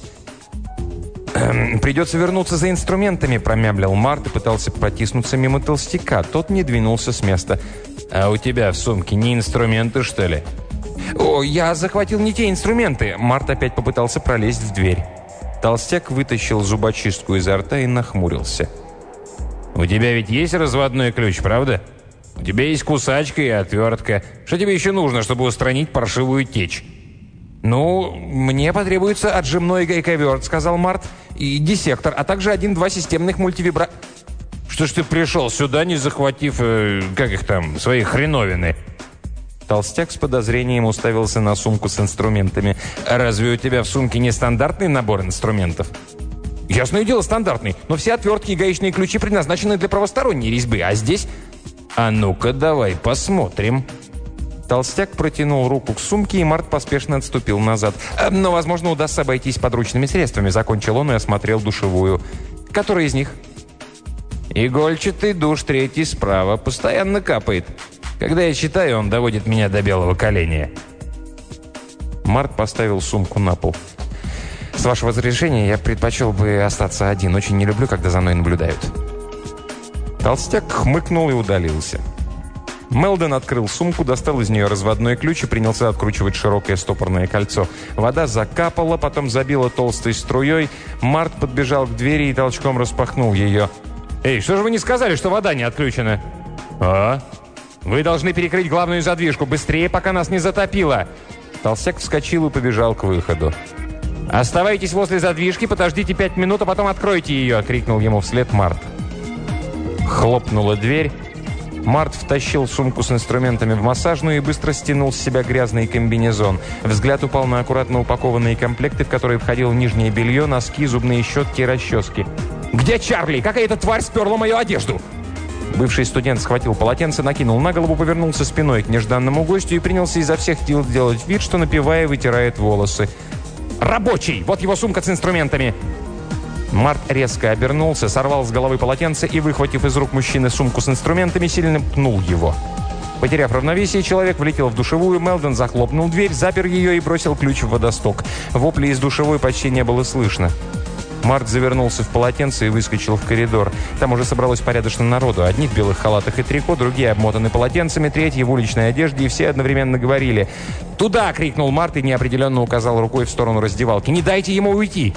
A: «Придется вернуться за инструментами», — промямлил Март и пытался протиснуться мимо толстяка. Тот не двинулся с места. «А у тебя в сумке не инструменты, что ли?» «О, я захватил не те инструменты». Март опять попытался пролезть в дверь. Толстяк вытащил зубочистку изо рта и нахмурился. «У тебя ведь есть разводной ключ, правда?» У тебя есть кусачка и отвертка. Что тебе еще нужно, чтобы устранить паршивую течь?» «Ну, мне потребуется отжимной гайковерт», — сказал Март, «и диссектор, а также 1-2 системных мультивибра...» «Что ж ты пришел сюда, не захватив, как их там, свои хреновины?» Толстяк с подозрением уставился на сумку с инструментами. «Разве у тебя в сумке не стандартный набор инструментов?» «Ясное дело, стандартный, но все отвертки и гаечные ключи предназначены для правосторонней резьбы, а здесь...» «А ну-ка, давай посмотрим». Толстяк протянул руку к сумке, и Март поспешно отступил назад. «Но, возможно, удастся обойтись подручными средствами», — закончил он и осмотрел душевую. «Который из них?» «Игольчатый душ, 3-й справа. Постоянно капает. Когда я читаю, он доводит меня до белого коленя». Март поставил сумку на пол. «С вашего разрешения я предпочел бы остаться один. Очень не люблю, когда за мной наблюдают». Толстяк хмыкнул и удалился. Мелдон открыл сумку, достал из нее разводной ключ и принялся откручивать широкое стопорное кольцо. Вода закапала, потом забила толстой струей. Март подбежал к двери и толчком распахнул ее. «Эй, что же вы не сказали, что вода не отключена?» «А? Вы должны перекрыть главную задвижку. Быстрее, пока нас не затопило!» Толстяк вскочил и побежал к выходу. «Оставайтесь возле задвижки, подождите 5 минут, а потом откройте ее!» — крикнул ему вслед Март. Хлопнула дверь. Март втащил сумку с инструментами в массажную и быстро стянул с себя грязный комбинезон. Взгляд упал на аккуратно упакованные комплекты, в которые входило нижнее белье, носки, зубные щетки и расчески. «Где Чарли? Какая-то тварь сперла мою одежду!» Бывший студент схватил полотенце, накинул на голову, повернулся спиной к нежданному гостю и принялся изо всех сил делать вид, что, напевая, вытирает волосы. «Рабочий! Вот его сумка с инструментами!» Март резко обернулся, сорвал с головы полотенце и, выхватив из рук мужчины сумку с инструментами, сильно пнул его. Потеряв равновесие, человек влетел в душевую, Мелдон захлопнул дверь, запер ее и бросил ключ в водосток. Вопли из душевой почти не было слышно. Март завернулся в полотенце и выскочил в коридор. Там уже собралось порядочно народу. Одни в белых халатах и трико, другие обмотаны полотенцами, третьи в уличной одежде, и все одновременно говорили. «Туда!» — крикнул Март и неопределенно указал рукой в сторону раздевалки. «Не дайте ему уйти!»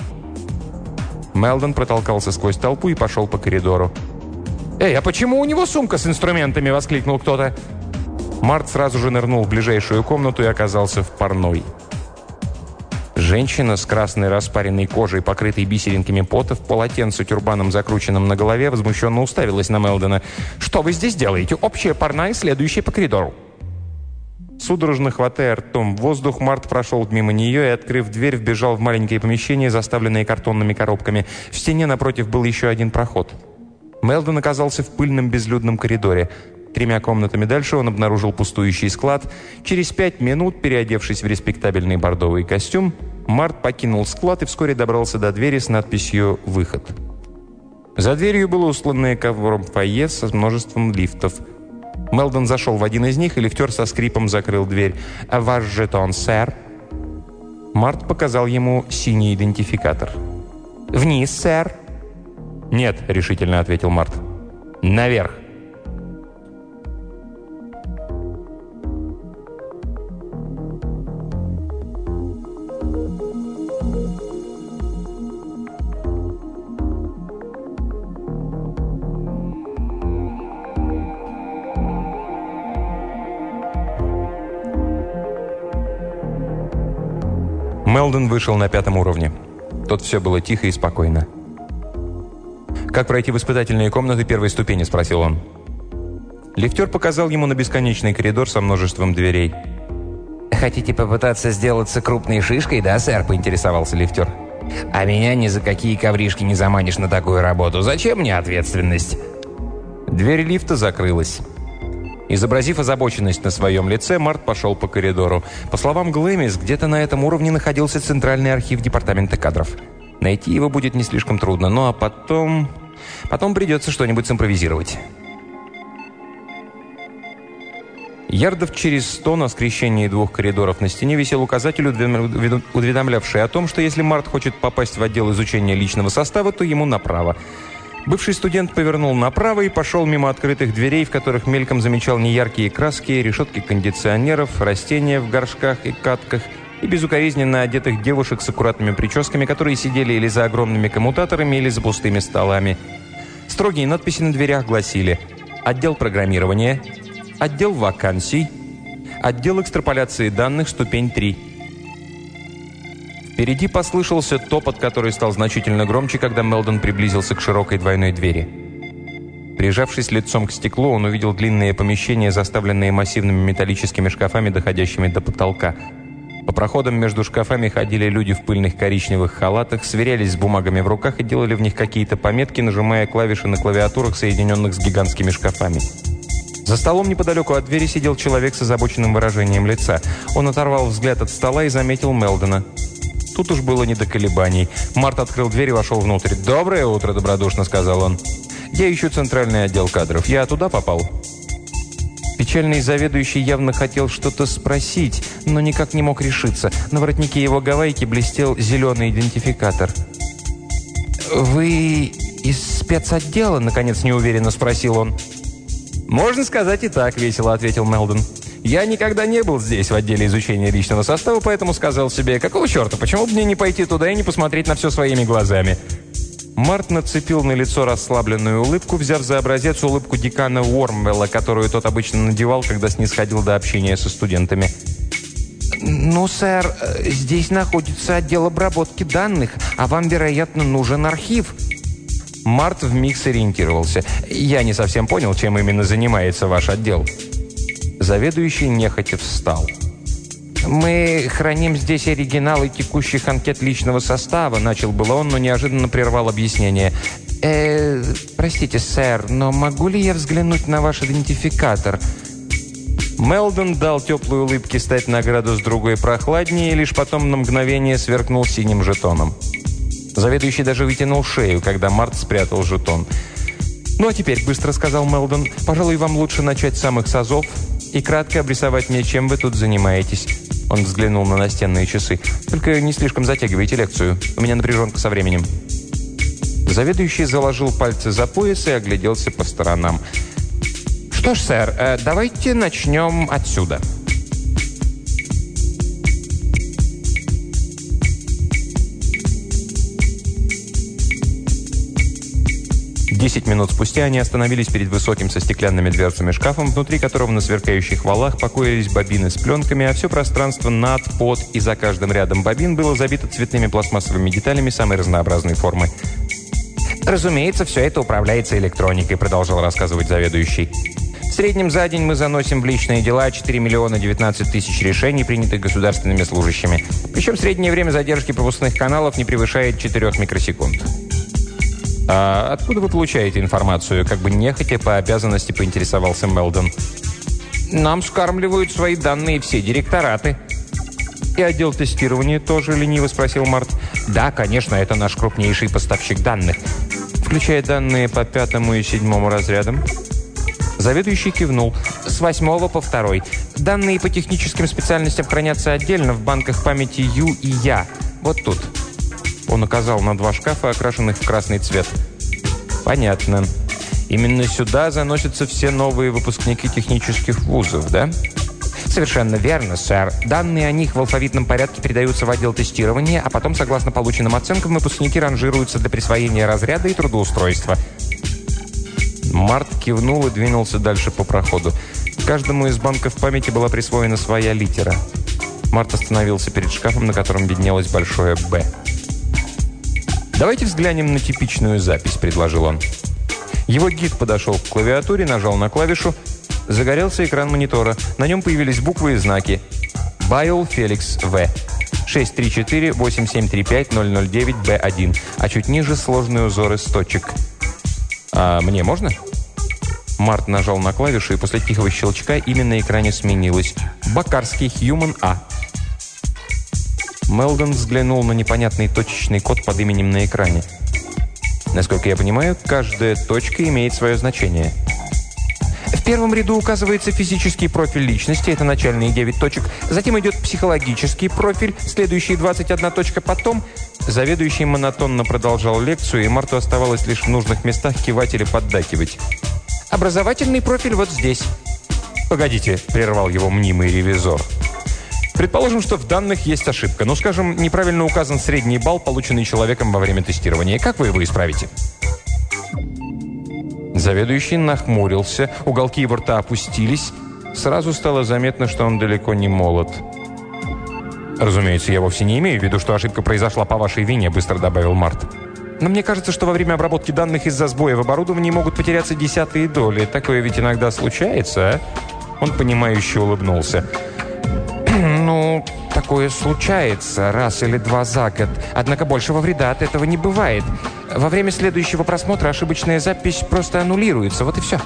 A: Мелдон протолкался сквозь толпу и пошел по коридору. «Эй, а почему у него сумка с инструментами?» — воскликнул кто-то. Март сразу же нырнул в ближайшую комнату и оказался в парной. Женщина с красной распаренной кожей, покрытой бисеринками пота, в полотенце тюрбаном, закрученном на голове, возмущенно уставилась на Мелдона. «Что вы здесь делаете? Общая парная, следующая по коридору». Судорожно хватая ртом воздух, Март прошел мимо нее и, открыв дверь, вбежал в маленькое помещение, заставленное картонными коробками. В стене напротив был еще один проход. Мелдон оказался в пыльном безлюдном коридоре. 3 комнатами дальше он обнаружил пустующий склад. Через 5 минут, переодевшись в респектабельный бордовый костюм, Март покинул склад и вскоре добрался до двери с надписью «Выход». За дверью было устланное ковром фойе со множеством лифтов. Мелдон зашел в один из них, и лифтер со скрипом закрыл дверь. «А ваш жетон, сэр?» Март показал ему синий идентификатор. «Вниз, сэр?» «Нет», — решительно ответил Март. «Наверх». Мелдон вышел на 5-м уровне. Тут все было тихо и спокойно. «Как пройти в испытательные комнаты первой ступени?» – спросил он. Лифтер показал ему на бесконечный коридор со множеством дверей. «Хотите попытаться сделаться крупной шишкой, да, сэр?» – поинтересовался лифтер. «А меня ни за какие ковришки не заманишь на такую работу. Зачем мне ответственность?» Дверь лифта закрылась. Изобразив озабоченность на своем лице, Март пошел по коридору. По словам Глэмис, где-то на этом уровне находился центральный архив департамента кадров. Найти его будет не слишком трудно, ну а потом придется что-нибудь симпровизировать. Ярдов через 100 на скрещении 2 коридоров на стене висел указатель, уведомлявший о том, что если Март хочет попасть в отдел изучения личного состава, то ему направо. Бывший студент повернул направо и пошел мимо открытых дверей, в которых мельком замечал неяркие краски, решетки кондиционеров, растения в горшках и катках и безукоризненно одетых девушек с аккуратными прическами, которые сидели или за огромными коммутаторами, или за пустыми столами. Строгие надписи на дверях гласили: «Отдел программирования»,
B: отдел вакансий, отдел экстраполяции данных, ступень 3. Впереди послышался топот, который стал значительно громче, когда Мелдон приблизился к широкой двойной двери. Прижавшись лицом к стеклу, он увидел длинные помещения, заставленные массивными металлическими шкафами, доходящими до потолка. По проходам между шкафами ходили люди в пыльных коричневых халатах, сверялись с бумагами в руках и делали в них какие-то пометки, нажимая клавиши на клавиатурах, соединенных с гигантскими шкафами. За столом неподалеку от двери сидел человек с озабоченным выражением лица. Он оторвал взгляд от стола и заметил Мелдона. Тут уж было не до колебаний. Март открыл дверь и вошел внутрь. «Доброе утро», — добродушно сказал он. «Я ищу центральный отдел кадров. Я туда попал?» Печальный заведующий явно хотел что-то спросить, но никак не мог решиться. На воротнике его гавайки блестел зеленый идентификатор. «Вы из спецотдела?» — наконец неуверенно спросил он. «Можно сказать и так», — весело ответил Мелдон. «Я никогда не был здесь, в отделе изучения личного состава, поэтому сказал себе, какого черта, почему бы мне не пойти туда и не посмотреть на все своими глазами?» Март нацепил на лицо расслабленную улыбку, взяв за образец улыбку декана Уормвелла, которую тот обычно надевал, когда снисходил до общения со студентами. «Ну, сэр, здесь находится отдел обработки данных, а вам, вероятно, нужен архив». Март вмиг сориентировался. «Я не совсем понял, чем именно занимается ваш отдел». Заведующий нехотя встал. «Мы храним здесь оригиналы текущих анкет личного состава», — начал было он, но неожиданно прервал объяснение. «Простите, сэр, но могу ли я взглянуть на ваш идентификатор?» Мелдон дал теплой улыбке стать на градус другой прохладнее и лишь потом на мгновение сверкнул синим жетоном. Заведующий даже вытянул шею, когда Март спрятал жетон. «Ну а теперь», — быстро сказал Мелдон, — «пожалуй, вам лучше начать с самых сазов и кратко обрисовать мне, чем вы тут занимаетесь». Он взглянул на настенные часы. «Только не слишком затягивайте лекцию. У меня напряженка со временем». Заведующий заложил пальцы за пояс и огляделся по сторонам. «Что ж, сэр, давайте начнем отсюда». 10 минут спустя они остановились перед высоким со стеклянными дверцами шкафом, внутри которого на сверкающих валах покоились бобины с пленками, а все пространство над, под и за каждым рядом бобин было забито цветными пластмассовыми деталями самой разнообразной формы. «Разумеется, все это управляется электроникой», — продолжал рассказывать заведующий. «В среднем за день мы заносим в личные дела 4 миллиона 19 тысяч решений, принятых государственными служащими. Причем среднее время задержки пропускных каналов не превышает 4 микросекунд». «А откуда вы получаете информацию?» Как бы нехотя по обязанности поинтересовался Мелдон. «Нам скармливают свои данные все директораты». «И отдел тестирования тоже?» — лениво спросил Март. «Да, конечно, это наш крупнейший поставщик данных». «Включая данные по 5 и 7 разрядам?» Заведующий кивнул. «С 8 по 2. Данные по техническим специальностям хранятся отдельно в банках памяти Ю и Я. Вот тут». Он указал на 2 шкафа, окрашенных в красный цвет. «Понятно. Именно сюда заносятся все новые выпускники технических вузов, да?» «Совершенно верно, сэр. Данные о них в алфавитном порядке передаются в отдел тестирования, а потом, согласно полученным оценкам, выпускники ранжируются для присвоения разряда и трудоустройства». Март кивнул и двинулся дальше по проходу. Каждому из банков памяти была присвоена своя литера. Март остановился перед шкафом, на котором виднелось большое «Б». «Давайте взглянем на типичную запись», — предложил он. Его гид подошел к клавиатуре, нажал на клавишу. Загорелся экран монитора. На нем появились буквы и знаки. «Байл Феликс В. 634-8735-009-Б1». А чуть ниже сложный узор из точек. «А мне можно?» Март нажал на клавишу, и после тихого щелчка имя на экране сменилось. «Бакарский Хьюман А». Мелдон взглянул на непонятный точечный код под именем на экране. Насколько я понимаю, каждая точка имеет свое значение. В первом ряду указывается физический профиль личности, это начальные 9 точек. Затем идет психологический профиль, следующие 21 точка. Потом заведующий монотонно продолжал лекцию, и Марту оставалось лишь в нужных местах кивать или поддакивать. «Образовательный профиль вот здесь». «Погодите», — прервал его мнимый ревизор. «Предположим, что в данных есть ошибка. Ну, скажем, неправильно указан средний балл, полученный человеком во время тестирования. Как вы его исправите?» Заведующий нахмурился, уголки его рта опустились. Сразу стало заметно, что он далеко не молод. «Разумеется, я вовсе не имею в виду, что ошибка произошла по вашей вине», – быстро добавил Март. «Но мне кажется, что во время обработки данных из-за сбоя в оборудовании могут потеряться десятые доли. Такое ведь иногда случается, а?» Он понимающе улыбнулся. «Ну, такое случается раз или два за год. Однако большего вреда от этого не бывает. Во время следующего просмотра ошибочная запись просто аннулируется. Вот и все».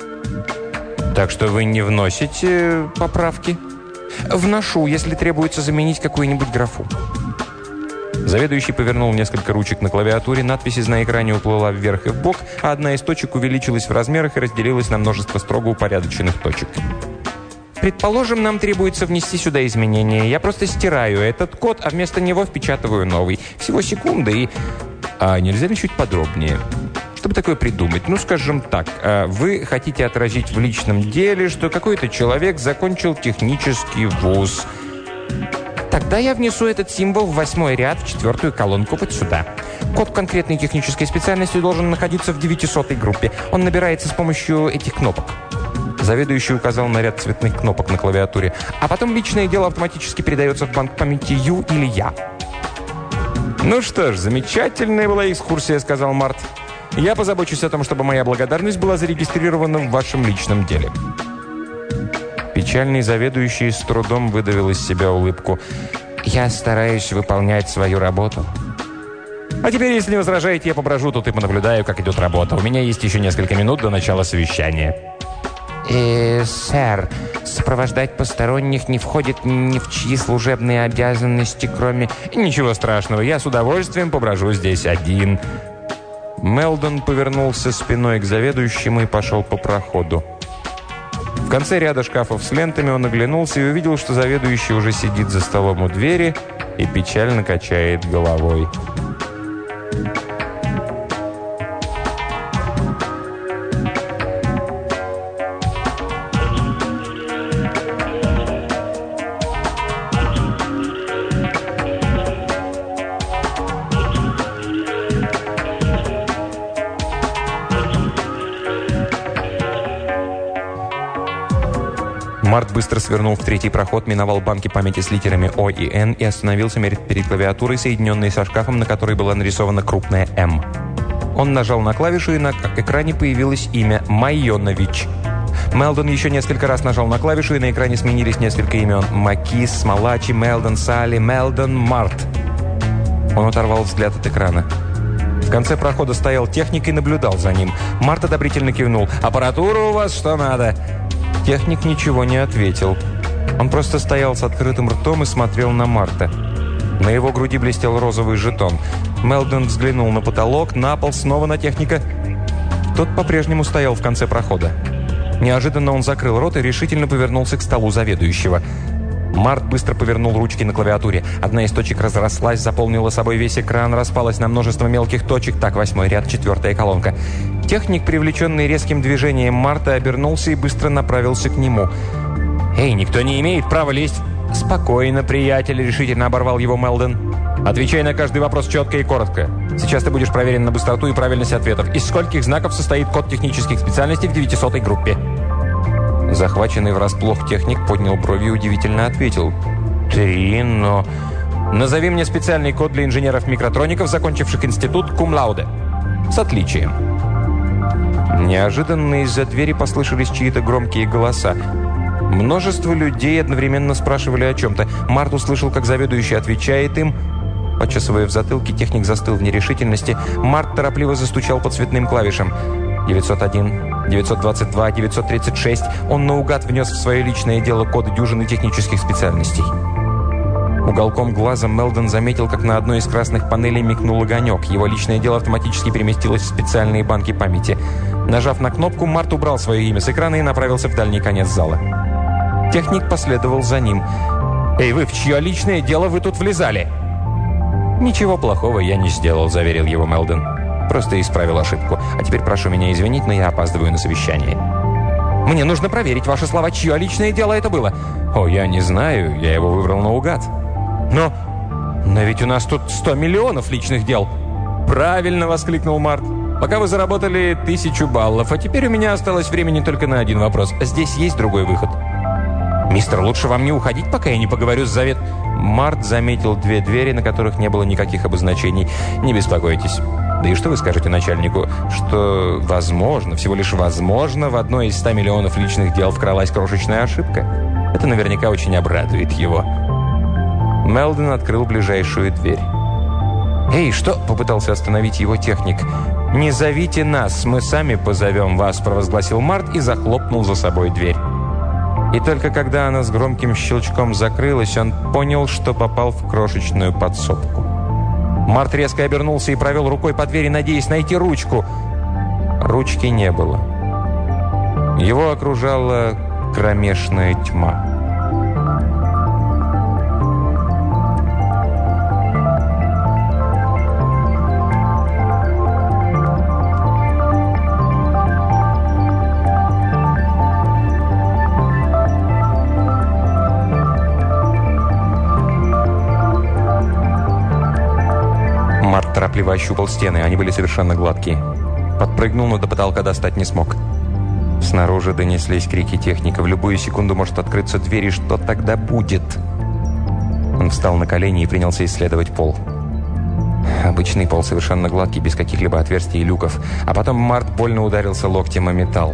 B: «Так что вы не вносите поправки?» «Вношу, если требуется заменить какую-нибудь графу». Заведующий повернул несколько ручек на клавиатуре, надпись на экране уплыла вверх и вбок, а одна из точек увеличилась в размерах и разделилась на множество строго упорядоченных точек. «Предположим, нам требуется внести сюда изменения. Я просто стираю этот код, а вместо него впечатываю новый. Всего секунды и...» «А нельзя ли чуть подробнее?» Чтобы такое придумать, ну, скажем так, вы хотите отразить в личном деле, что какой-то человек закончил технический вуз. Тогда я внесу этот символ в 8-й ряд, в 4-ю колонку вот сюда. Код конкретной технической специальности должен находиться в 900-й группе. Он набирается с помощью этих кнопок. Заведующий указал на ряд цветных кнопок на клавиатуре. А потом личное дело автоматически передается в банк памяти Ю или Я. «Ну что ж, замечательная была экскурсия», — сказал Март. «Я позабочусь о том, чтобы моя благодарность была зарегистрирована в вашем личном деле». Печальный заведующий с трудом выдавил из себя улыбку. «Я стараюсь выполнять свою работу». «А теперь, если не возражаете, я поброжу тут и понаблюдаю, как идет работа. У меня есть еще несколько минут до начала совещания». «Сэр, сопровождать посторонних не входит ни в чьи служебные обязанности, кроме...» «Ничего страшного, я с удовольствием поброжу здесь один». Мелдон повернулся спиной к заведующему и пошел по проходу. В конце ряда шкафов с лентами он оглянулся и увидел, что заведующий уже сидит за столом у двери и печально качает головой. Март быстро свернул в третий проход, миновал банки памяти с литерами О и Н и остановился перед клавиатурой, соединенной со шкафом, на которой была нарисована крупная М. Он нажал на клавишу, и на экране появилось имя Майонович. Мелдон еще несколько раз нажал на клавишу, и на экране сменились несколько имен. Макис, Смолачи, Мелдон, Салли, Мелдон, Март. Он оторвал взгляд от экрана. В конце прохода стоял техник и наблюдал за ним. Март одобрительно кивнул. «Аппаратура у вас что надо?» Техник ничего не ответил. Он просто стоял с открытым ртом и смотрел на Марта. На его груди блестел розовый жетон. Мелдон взглянул на потолок, на пол, снова на техника. Тот по-прежнему стоял в конце прохода. Неожиданно он закрыл рот и решительно повернулся к столу заведующего. Март быстро повернул ручки на клавиатуре. Одна из точек разрослась, заполнила собой весь экран, распалась на множество мелких точек. Так, 8-й ряд, 4-я колонка. Техник, привлеченный резким движением Марта, обернулся и быстро направился к нему. «Эй, никто не имеет права лезть!» «Спокойно, приятель», — решительно оборвал его Мелдон. «Отвечай на каждый вопрос четко и коротко. Сейчас ты будешь проверен на быстроту и правильность ответов. Из скольких знаков состоит код технических специальностей в 900-й группе?» Захваченный врасплох техник поднял брови и удивительно ответил. 3, но... «Назови мне специальный код для инженеров-микротроников, закончивших институт кум лауде. С отличием». Неожиданно из-за двери послышались чьи-то громкие голоса. Множество людей одновременно спрашивали о чем-то. Март услышал, как заведующий отвечает им. Почесывая в затылке, техник застыл в нерешительности. Март торопливо застучал по цветным клавишам. 901, 922, 936. Он наугад внес в свое личное дело коды дюжины технических специальностей. Уголком глаза Мелдон заметил, как на одной из красных панелей мигнул огонек. Его личное дело автоматически переместилось в специальные банки памяти. Нажав на кнопку, Март убрал свое имя с экрана и направился в дальний конец зала. Техник последовал за ним. «Эй, вы, в чье личное дело вы тут влезали?» «Ничего плохого я не сделал», — заверил его Мелдон. «Просто исправил ошибку. А теперь прошу меня извинить, но я опаздываю на совещание». «Мне нужно проверить ваши слова, чье личное дело это было». «О, я не знаю, я его выбрал наугад». «Но ведь у нас тут 100 миллионов личных дел». «Правильно!» — воскликнул Март. «Пока вы заработали 1000 баллов, а теперь у меня осталось времени только на один вопрос. Здесь есть другой выход?»
A: «Мистер, лучше вам не уходить, пока я не поговорю с завет...»
B: Март заметил 2 двери, на которых не было никаких обозначений. «Не беспокойтесь». «Да и что вы скажете начальнику? Что, возможно, всего лишь возможно, в одной из 100 миллионов личных дел вкралась крошечная ошибка? Это наверняка очень обрадует его». Мелдон открыл ближайшую дверь. «Эй, что?» – попытался остановить его техник. «Не зовите нас, мы сами позовем вас», – провозгласил Март и захлопнул за собой дверь. И только когда она с громким щелчком закрылась, он понял, что попал в крошечную подсобку. Март резко обернулся и провел рукой по двери, надеясь найти ручку. Ручки не было. Его окружала кромешная тьма. Март торопливо ощупал стены, они были совершенно гладкие. Подпрыгнул, но до потолка достать не смог. Снаружи донеслись крики техника. В любую секунду может открыться дверь, и что тогда будет? Он встал на колени и принялся исследовать пол. Обычный пол, совершенно гладкий, без каких-либо отверстий и люков. А потом Март больно ударился локтем о металл.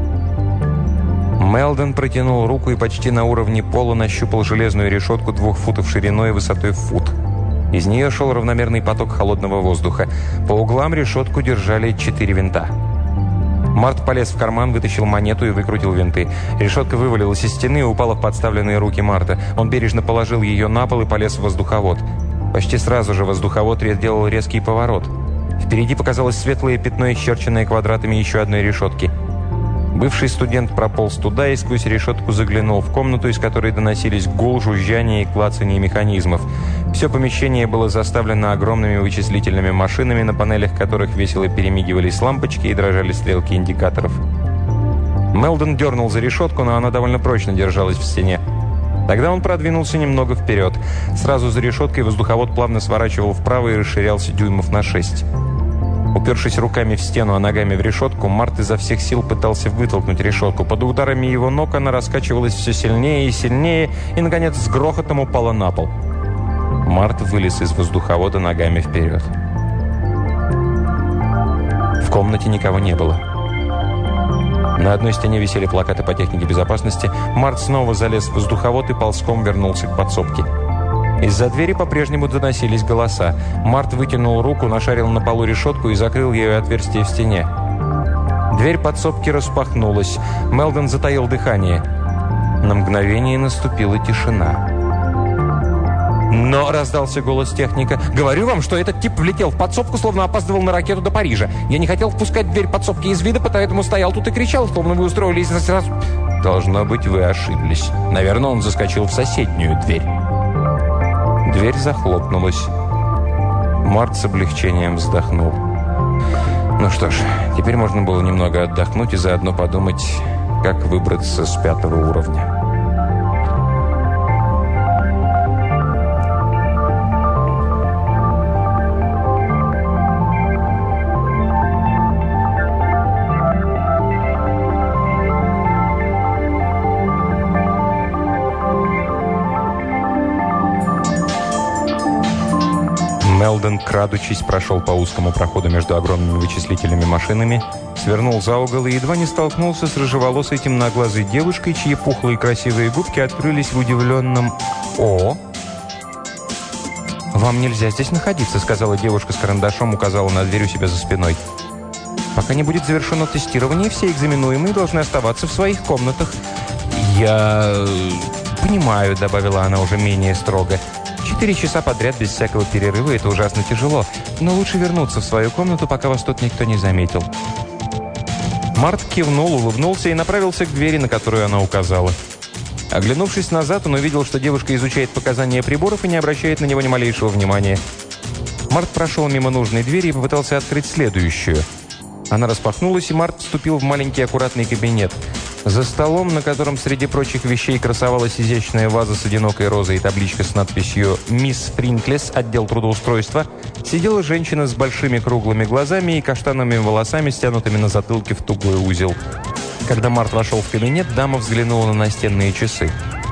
B: Мелдон протянул руку и почти на уровне пола нащупал железную решетку 2 футов шириной и высотой в фут. Из нее шел равномерный поток холодного воздуха. По углам решетку держали 4 винта. Март полез в карман, вытащил монету и выкрутил винты. Решетка вывалилась из стены и упала в подставленные руки Марта. Он бережно положил ее на пол и полез в воздуховод. Почти сразу же воздуховод сделал резкий поворот. Впереди показалось светлое пятно, исчерченное квадратами еще одной решетки. Бывший студент прополз туда и сквозь решетку заглянул в комнату, из которой доносились гул, жужжание и клацание механизмов. Все помещение было заставлено огромными вычислительными машинами, на панелях которых весело перемигивались лампочки и дрожали стрелки индикаторов. Мелдон дернул за решетку, но она довольно прочно держалась в стене. Тогда он продвинулся немного вперед. Сразу за решеткой воздуховод плавно сворачивал вправо и расширялся дюймов на 6. Упершись руками в стену, а ногами в решетку, Март изо всех сил пытался вытолкнуть решетку. Под ударами его ног она раскачивалась все сильнее и сильнее, и, наконец, с грохотом упала на пол. Март вылез из воздуховода ногами вперед. В комнате никого не было. На одной стене висели плакаты по технике безопасности. Март снова залез в воздуховод и ползком вернулся к подсобке. Из-за двери по-прежнему доносились голоса. Март вытянул руку, нашарил на полу решетку и закрыл ею отверстие в стене. Дверь подсобки распахнулась. Мелдон затаил дыхание. На мгновение наступила тишина. «Но!» – раздался голос техника. «Говорю вам, что этот тип влетел в подсобку, словно опаздывал на ракету до Парижа. Я не хотел впускать дверь подсобки из вида, поэтому стоял тут и кричал, словно вы устроились сразу...» «Должно быть, вы ошиблись. Наверное, он заскочил в соседнюю дверь». Дверь захлопнулась. Март с облегчением вздохнул. Ну что ж, теперь можно было немного отдохнуть и заодно подумать, как выбраться с 5-го уровня. Мелдон, крадучись, прошел по узкому проходу между огромными вычислительными машинами, свернул за угол и едва не столкнулся с рыжеволосой темноглазой девушкой, чьи пухлые красивые губки открылись в удивленном «О!». «Вам нельзя здесь находиться», — сказала девушка с карандашом, указала на дверь у себя за спиной. «Пока не будет завершено тестирование, все экзаменуемые должны оставаться в своих комнатах». «Я... понимаю», — добавила она уже менее строго. 4 часа подряд без всякого перерыва – это ужасно тяжело. Но лучше вернуться в свою комнату, пока вас тут никто не заметил. Март кивнул, улыбнулся и направился к двери, на которую она указала. Оглянувшись назад, он увидел, что девушка изучает показания приборов и не обращает на него ни малейшего внимания. Март прошел мимо нужной двери и попытался открыть следующую. Она распахнулась, и Март вступил в маленький аккуратный кабинет. За столом, на котором среди прочих вещей красовалась изящная ваза с одинокой розой и табличка с надписью «Мисс Фринклес, отдел трудоустройства», сидела женщина с большими круглыми глазами и каштановыми волосами, стянутыми на затылке в тугой узел. Когда Март вошел в кабинет, дама взглянула на настенные часы.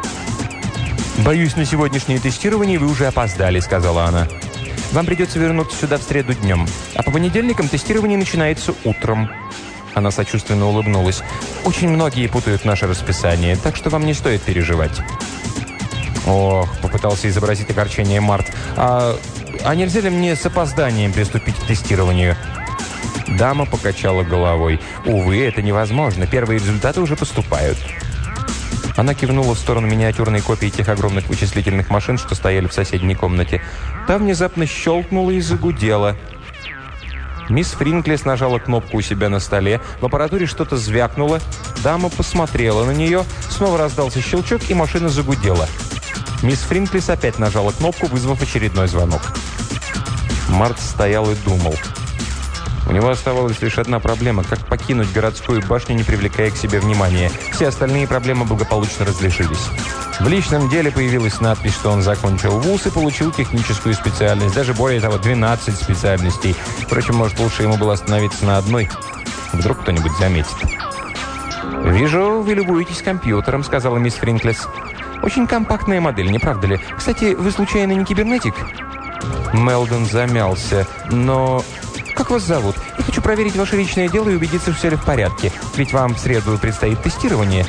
B: «Боюсь, на сегодняшнее тестирование вы уже опоздали», — сказала она. «Вам придется вернуться сюда в среду днем, а по понедельникам тестирование начинается утром». Она сочувственно улыбнулась. «Очень многие путают наше расписание, так что вам не стоит переживать». «Ох», — попытался изобразить огорчение Март. «А нельзя ли мне с опозданием приступить к тестированию?» Дама покачала головой. «Увы, это невозможно. Первые результаты уже поступают». Она кивнула в сторону миниатюрной копии тех огромных вычислительных машин, что стояли в соседней комнате. Та внезапно щелкнула и загудела. Мисс Фринклес нажала кнопку у себя на столе. В аппаратуре что-то звякнуло. Дама посмотрела на нее. Снова раздался щелчок, и машина загудела. Мисс Фринклес опять нажала кнопку, вызвав очередной звонок. Март стоял и думал. У него оставалась лишь одна проблема – как покинуть городскую башню, не привлекая к себе внимания. Все остальные проблемы благополучно разрешились. В личном деле появилась надпись, что он закончил вуз и получил техническую специальность. Даже более того, 12 специальностей. Впрочем, может, лучше ему было остановиться на одной. Вдруг кто-нибудь заметит. «Вижу, вы любуетесь компьютером», – сказала мисс Фринклес. «Очень компактная модель, не правда ли? Кстати, вы случайно не кибернетик?» Мелдон замялся. «Но... как вас зовут? Я хочу проверить ваше личное дело и убедиться, что все ли в порядке. Ведь вам в среду предстоит тестирование».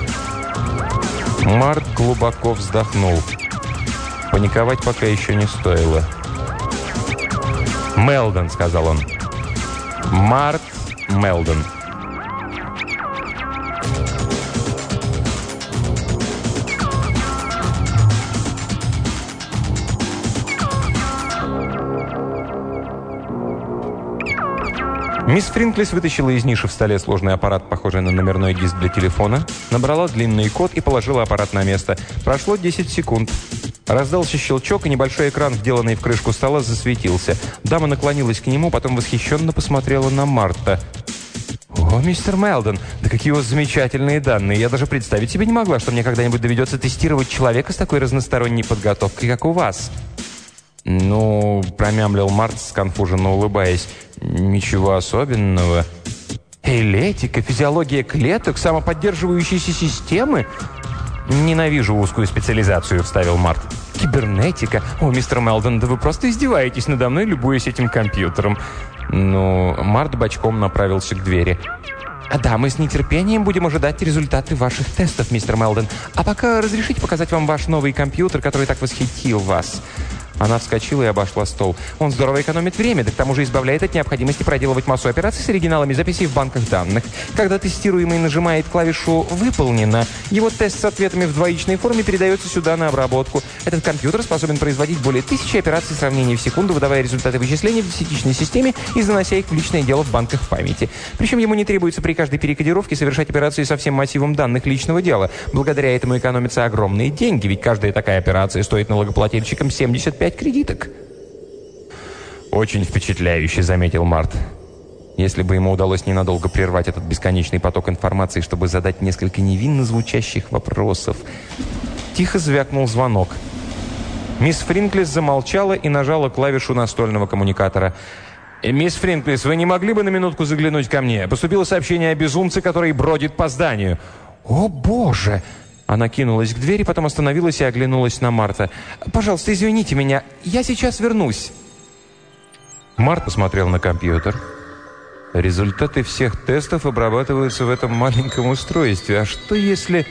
B: Март глубоко вздохнул. Паниковать пока еще не стоило. «Мелдон», — сказал он. «Март Мелдон». Мисс Фринклес вытащила из ниши в столе сложный аппарат, похожий на номерной диск для телефона, набрала длинный код и положила аппарат на место. Прошло 10 секунд. Раздался щелчок, и небольшой экран, вделанный в крышку стола, засветился. Дама наклонилась к нему, потом восхищенно посмотрела на Марта. «О, мистер Мелдон, да какие у вас замечательные данные! Я даже представить себе не могла, что мне когда-нибудь доведется тестировать человека с такой разносторонней подготовкой, как у вас». «Ну, — промямлил Март, сконфуженно улыбаясь, — ничего особенного». «Элетика, физиология клеток, самоподдерживающиеся системы?» «Ненавижу узкую специализацию», — вставил Март. «Кибернетика? О, мистер Мелдон, да вы просто издеваетесь надо мной, любуясь этим компьютером». Ну, Март бочком направился к двери. «Да, мы с нетерпением будем ожидать результаты ваших тестов, мистер Мелдон. А пока разрешите показать вам ваш новый компьютер, который так восхитил вас». Она вскочила и обошла стол. «Он здорово экономит время, да к тому же избавляет от необходимости проделывать массу операций с оригиналами записей в банках данных. Когда тестируемый нажимает клавишу «Выполнено», его тест с ответами в двоичной форме передается сюда на обработку. Этот компьютер способен производить более 1000 операций сравнений в секунду, выдавая результаты вычислений в десятичной системе и занося их в личное дело в банках памяти. Причем ему не требуется при каждой перекодировке совершать операции со всем массивом данных личного дела. Благодаря этому экономятся огромные деньги, ведь каждая такая операция стоит налогоплательщикам 75 кредиток. «Очень впечатляюще», — заметил Март. Если бы ему удалось ненадолго прервать этот бесконечный поток информации, чтобы задать несколько невинно звучащих вопросов. Тихо звякнул звонок. Мисс Фринклес замолчала и нажала клавишу настольного коммуникатора. «Мисс Фринклес, вы не могли бы на минутку заглянуть ко мне? Поступило сообщение о безумце, который бродит по зданию». «О, Боже!» Она кинулась к двери, потом остановилась и оглянулась на Марта. «Пожалуйста, извините меня, я сейчас вернусь». Март посмотрел на компьютер. Результаты всех тестов обрабатываются в этом маленьком устройстве. А что если...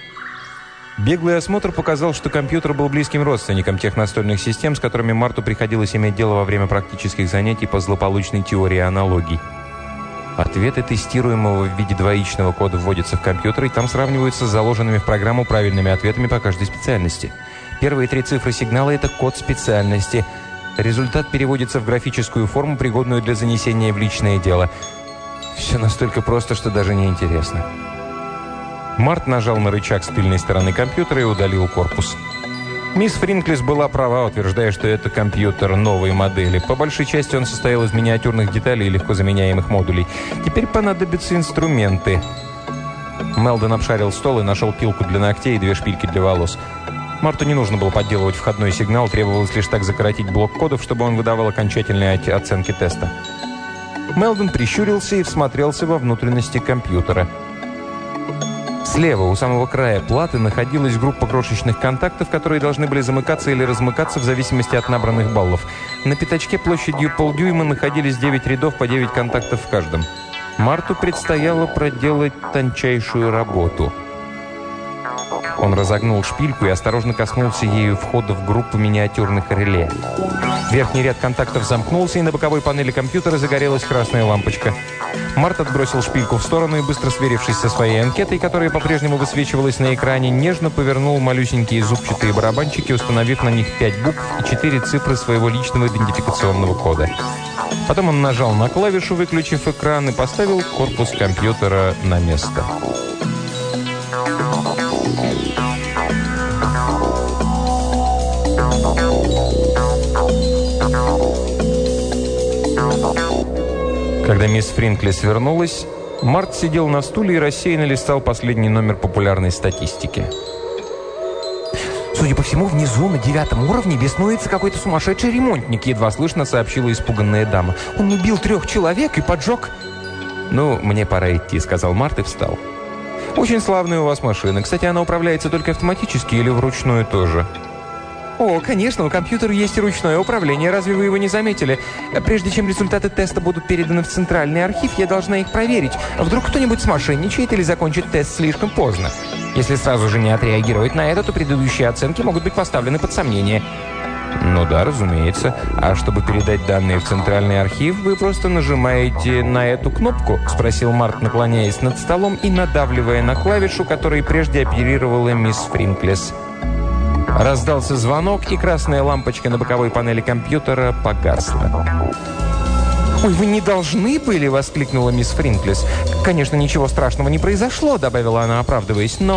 B: Беглый осмотр показал, что компьютер был близким родственником тех настольных систем, с которыми Марту приходилось иметь дело во время практических занятий по злополучной теории аналогий. Ответы тестируемого в виде двоичного кода вводятся в компьютер, и там сравниваются с заложенными в программу правильными ответами по каждой специальности. Первые 3 цифры сигнала – это код специальности. Результат переводится в графическую форму, пригодную для занесения в личное дело. Все настолько просто, что даже не интересно. Март нажал на рычаг с тыльной стороны компьютера и удалил корпус. Мисс Фринклес была права, утверждая, что это компьютер новой модели. По большей части он состоял из миниатюрных деталей и легко заменяемых модулей. Теперь понадобятся инструменты. Мелдон обшарил стол и нашел пилку для ногтей и 2 шпильки для волос. Марту не нужно было подделывать входной сигнал, требовалось лишь так закоротить блок кодов, чтобы он выдавал окончательные оценки теста. Мелдон прищурился и всмотрелся во внутренности компьютера. Слева, у самого края платы, находилась группа крошечных контактов, которые должны были замыкаться или размыкаться в зависимости от набранных баллов. На пятачке площадью полдюйма находились 9 рядов по 9 контактов в каждом. Марту предстояло проделать тончайшую работу. Он разогнул шпильку и осторожно коснулся ею входа в группу миниатюрных реле. Верхний ряд контактов замкнулся, и на боковой панели компьютера загорелась красная лампочка. Март отбросил шпильку в сторону и, быстро сверившись со своей анкетой, которая по-прежнему высвечивалась на экране, нежно повернул малюсенькие зубчатые барабанчики, установив на них 5 букв и 4 цифры своего личного идентификационного кода. Потом он нажал на клавишу, выключив экран, и поставил корпус компьютера на место. Когда мисс Фринклис вернулась, Март сидел на стуле и рассеянно листал последний номер популярной статистики.
A: «Судя по всему, внизу, на 9-м уровне, беснуется какой-то сумасшедший ремонтник», едва слышно сообщила испуганная дама. «Он убил 3 человек и поджег...»
B: «Ну, мне пора идти», — сказал Март и встал. «Очень славная у вас машина. Кстати, она управляется только автоматически или вручную тоже?»
A: «О, конечно, у компьютера есть и ручное управление. Разве вы его не заметили? Прежде чем результаты теста будут переданы в центральный архив, я должна их проверить. Вдруг кто-нибудь смошенничает или закончит тест слишком поздно. Если сразу же не отреагировать на это, то предыдущие оценки могут быть поставлены под сомнение».
B: «Ну да, разумеется. А чтобы передать данные в центральный архив, вы просто нажимаете на эту кнопку?» – спросил Март, наклоняясь над столом и надавливая на клавишу, которой прежде оперировала мисс Фринклис. Раздался звонок, и красная лампочка на боковой панели компьютера погасла.
A: «Ой, вы не должны были!» — воскликнула мисс Фринклис. «Конечно, ничего страшного не произошло», — добавила она, оправдываясь, «но...»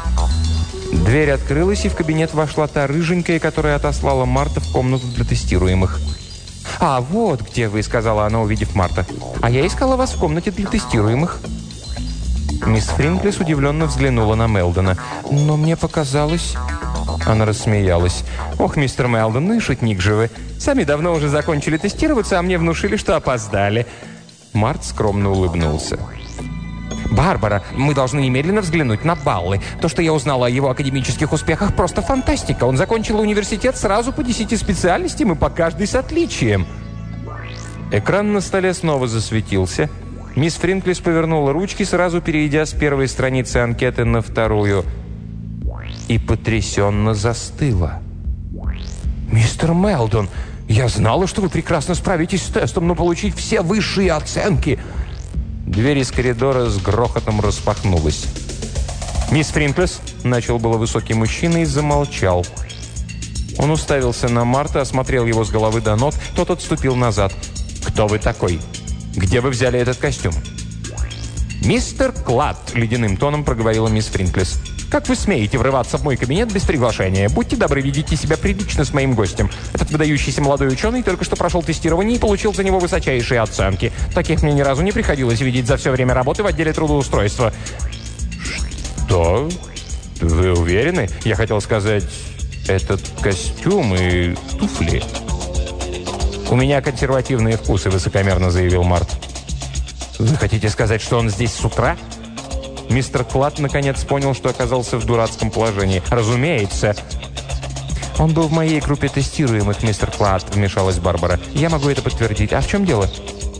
B: Дверь открылась, и в кабинет вошла та рыженькая, которая отослала Марта в комнату для тестируемых.
A: «А, вот где вы», — сказала она, увидев Марта. «А я искала вас в комнате для тестируемых».
B: Мисс Фринклис удивленно взглянула на Мелдона. «Но мне показалось...» Она рассмеялась.
A: «Ох, мистер Мелдон, ну и шутник же вы. Сами давно уже закончили тестироваться, а мне внушили, что опоздали».
B: Март скромно улыбнулся.
A: «Барбара, мы должны немедленно взглянуть на баллы. То, что я узнала о его академических успехах, просто фантастика. Он закончил университет сразу по 10 специальностям и по каждой с отличием».
B: Экран на столе снова засветился. Мисс Фринклис повернула ручки, сразу перейдя с первой страницы анкеты на вторую. И потрясенно застыла.
A: «Мистер Мелдон, я знала, что вы прекрасно справитесь с тестом, но получить все высшие оценки...»
B: Дверь из коридора с грохотом распахнулась.
A: «Мисс Фринклис», — начал было высокий мужчина и замолчал.
B: Он уставился на Марта, осмотрел его с головы до ног, тот отступил назад.
A: «Кто вы такой? Где вы взяли этот костюм?» «Мистер Клад», — ледяным тоном проговорила мисс Фринклис. «Как вы смеете врываться в мой кабинет без приглашения? Будьте добры, ведите себя прилично с моим гостем. Этот выдающийся молодой ученый только что прошел тестирование и получил за него высочайшие оценки. Таких мне ни разу не приходилось видеть за все время работы в отделе трудоустройства».
B: «Что? Вы уверены? Я хотел сказать, этот костюм и туфли».
A: «У меня консервативные вкусы», — высокомерно заявил Март. «Вы хотите сказать, что он здесь с утра?»
B: Мистер Клад наконец понял, что оказался в дурацком положении.
A: «Разумеется». «Он был в моей группе тестируемых, мистер Клад», — вмешалась Барбара. «Я могу это подтвердить. А в чем дело?»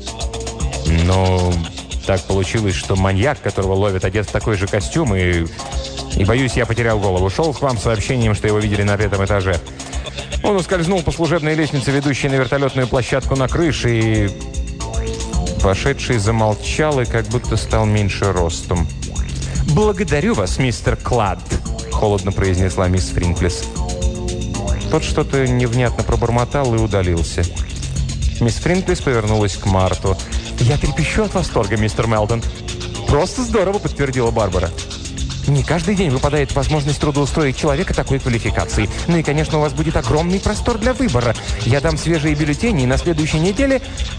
B: «Ну, так получилось, что маньяк, которого ловят, одет в такой же костюм, и боюсь, я потерял голову. Шел к вам с сообщением, что его видели на 5-м этаже. Он ускользнул по служебной лестнице, ведущей на вертолетную площадку на крыше, и...» Вошедший замолчал и как будто стал меньше ростом.
A: «Благодарю вас, мистер Клад», — холодно произнесла мисс Фринклис.
B: Тот что-то невнятно пробормотал и удалился. Мисс Фринклис повернулась к Марту.
A: «Я трепещу от восторга, мистер Мелдон». «Просто здорово», — подтвердила Барбара. «Не каждый день выпадает возможность трудоустроить человека такой квалификации. Ну и, конечно, у вас будет огромный простор для выбора. Я дам свежие бюллетени, и на следующей неделе...»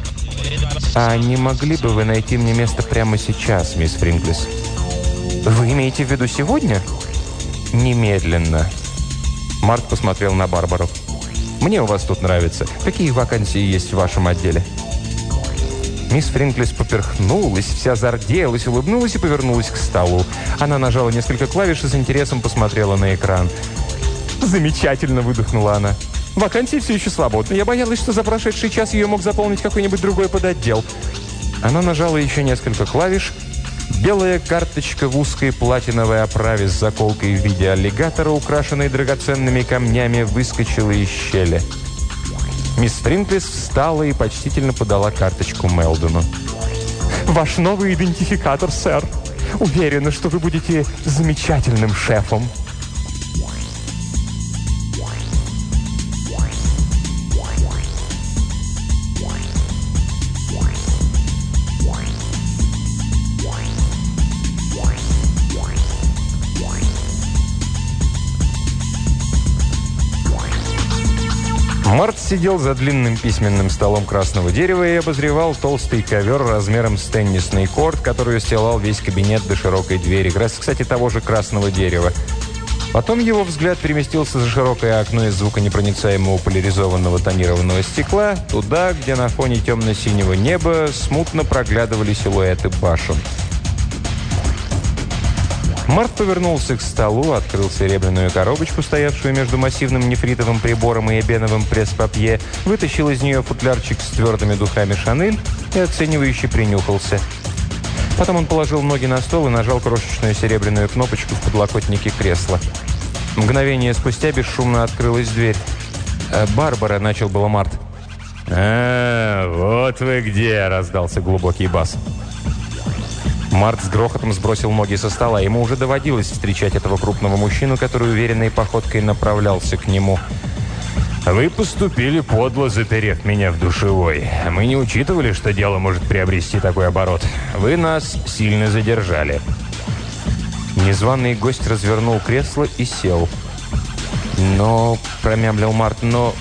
B: «А не могли бы вы найти мне место прямо сейчас, мисс Фринклис?»
A: «Вы имеете в виду сегодня?»
B: «Немедленно». Март посмотрел на Барбару. «Мне у вас тут нравится. Какие вакансии есть в вашем отделе?» Мисс Фринклис поперхнулась, вся зарделась, улыбнулась и повернулась к столу. Она нажала несколько клавиш и с интересом посмотрела на экран. «Замечательно!» – выдохнула она. «Вакансия все еще свободна. Я боялась, что за прошедший час ее мог заполнить какой-нибудь другой подотдел». Она нажала еще несколько клавиш. Белая карточка в узкой платиновой оправе с заколкой в виде аллигатора, украшенной драгоценными камнями, выскочила из щели. Мисс Фринклис встала и почтительно подала карточку Мелдону. «Ваш новый идентификатор, сэр. Уверена, что вы будете замечательным шефом». Март сидел за длинным письменным столом красного дерева и обозревал толстый ковер размером с теннисный корт, который устилал весь кабинет до широкой двери, кстати, того же красного дерева. Потом его взгляд переместился за широкое окно из звуконепроницаемого поляризованного тонированного стекла, туда, где на фоне темно-синего неба смутно проглядывали силуэты башен. Март повернулся к столу, открыл серебряную коробочку, стоявшую между массивным нефритовым прибором и эбеновым пресс-папье, вытащил из нее футлярчик с твердыми духами «Шанель» и оценивающе принюхался. Потом он положил ноги на стол и нажал крошечную серебряную кнопочку в подлокотнике кресла. Мгновение спустя бесшумно открылась дверь. «Барбара», — начал было Март.
A: «Вот вы где!» — раздался глубокий бас.
B: Март с грохотом сбросил ноги со стола. Ему уже доводилось встречать этого крупного мужчину, который уверенной походкой направлялся к нему.
A: «Вы поступили подло, заперев меня в душевой. Мы не учитывали, что дело может приобрести такой оборот. Вы нас сильно задержали».
B: Незваный гость развернул кресло и сел. «Но...» — промямлил Март, «но...»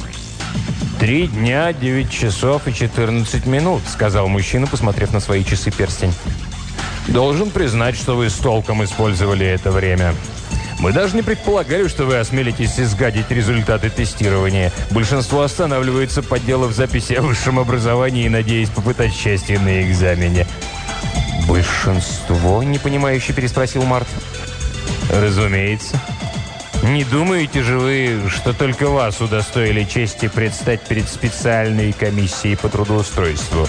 A: 3 дня, 9 часов и 14 минут», — сказал мужчина, посмотрев на свои часы-перстень. «Должен признать, что вы с толком использовали это время. Мы даже не предполагали, что вы осмелитесь изгадить результаты тестирования. Большинство останавливается, подделав записи о высшем образовании, надеясь попытать счастье на экзамене».
B: «Большинство?» — непонимающе переспросил Март.
A: «Разумеется. Не думаете же вы, что только вас удостоили чести предстать перед специальной комиссией по трудоустройству?»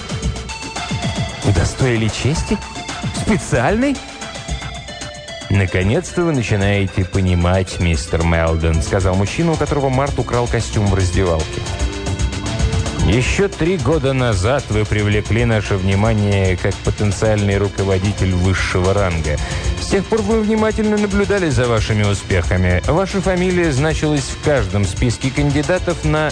B: «Удостоили чести? Специальной?»
A: «Наконец-то вы начинаете понимать, мистер Мелдон», — сказал мужчина, у которого Март украл костюм в раздевалке. «Еще 3 года назад вы привлекли наше внимание как потенциальный руководитель высшего ранга. С тех пор вы внимательно наблюдали за вашими успехами. Ваша фамилия значилась в каждом списке кандидатов на...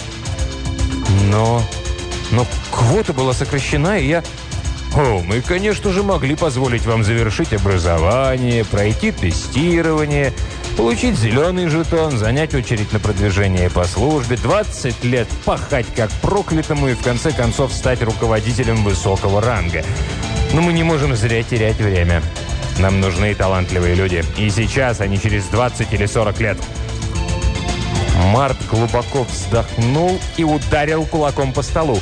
B: Но квота была сокращена, и я...
A: Мы, конечно же, могли позволить вам завершить образование, пройти тестирование, получить зеленый жетон, занять очередь на продвижение по службе, 20 лет пахать как проклятому и в конце концов стать руководителем высокого ранга. Но мы не можем зря терять время. Нам нужны талантливые люди. И сейчас, а не через 20 или 40 лет.
B: Март глубоко вздохнул и ударил кулаком по столу.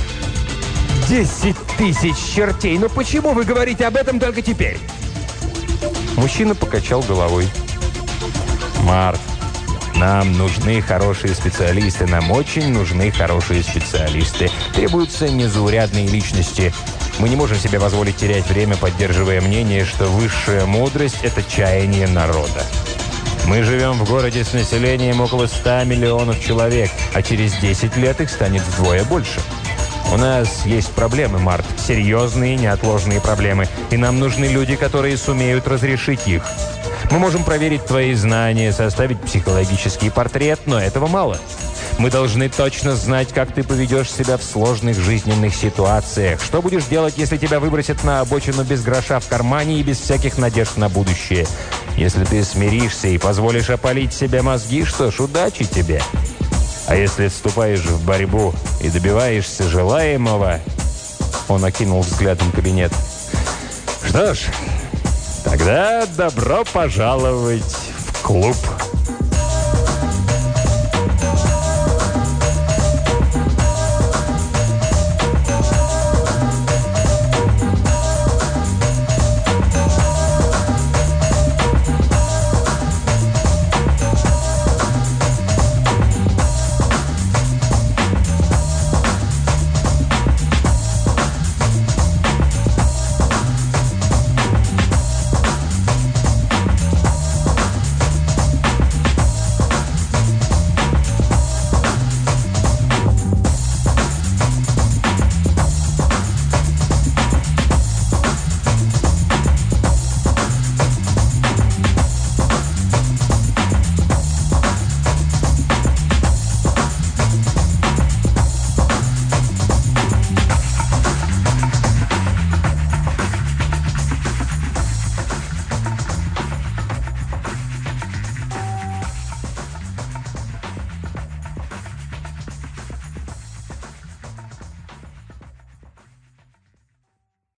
A: 10 тысяч чертей! Но почему вы говорите об этом только теперь?
B: Мужчина покачал головой.
A: Март, нам нужны хорошие специалисты. Нам очень нужны хорошие специалисты. Требуются незаурядные личности. Мы не можем себе позволить терять время, поддерживая мнение, что высшая мудрость – это чаяние народа. Мы живем в городе с населением около 100 миллионов человек, а через 10 лет их станет вдвое больше. У нас есть проблемы, Март, серьезные, неотложные проблемы, и нам нужны люди, которые сумеют разрешить их. Мы можем проверить твои знания, составить психологический портрет, но этого мало. Мы должны точно знать, как ты поведешь себя в сложных жизненных ситуациях. Что будешь делать, если тебя выбросят на обочину без гроша в кармане и без всяких надежд на будущее? Если ты смиришься и позволишь опалить себе мозги, что ж, удачи тебе. А если вступаешь в борьбу и добиваешься желаемого...» Он окинул взглядом кабинет. «Что ж, тогда добро пожаловать в клуб».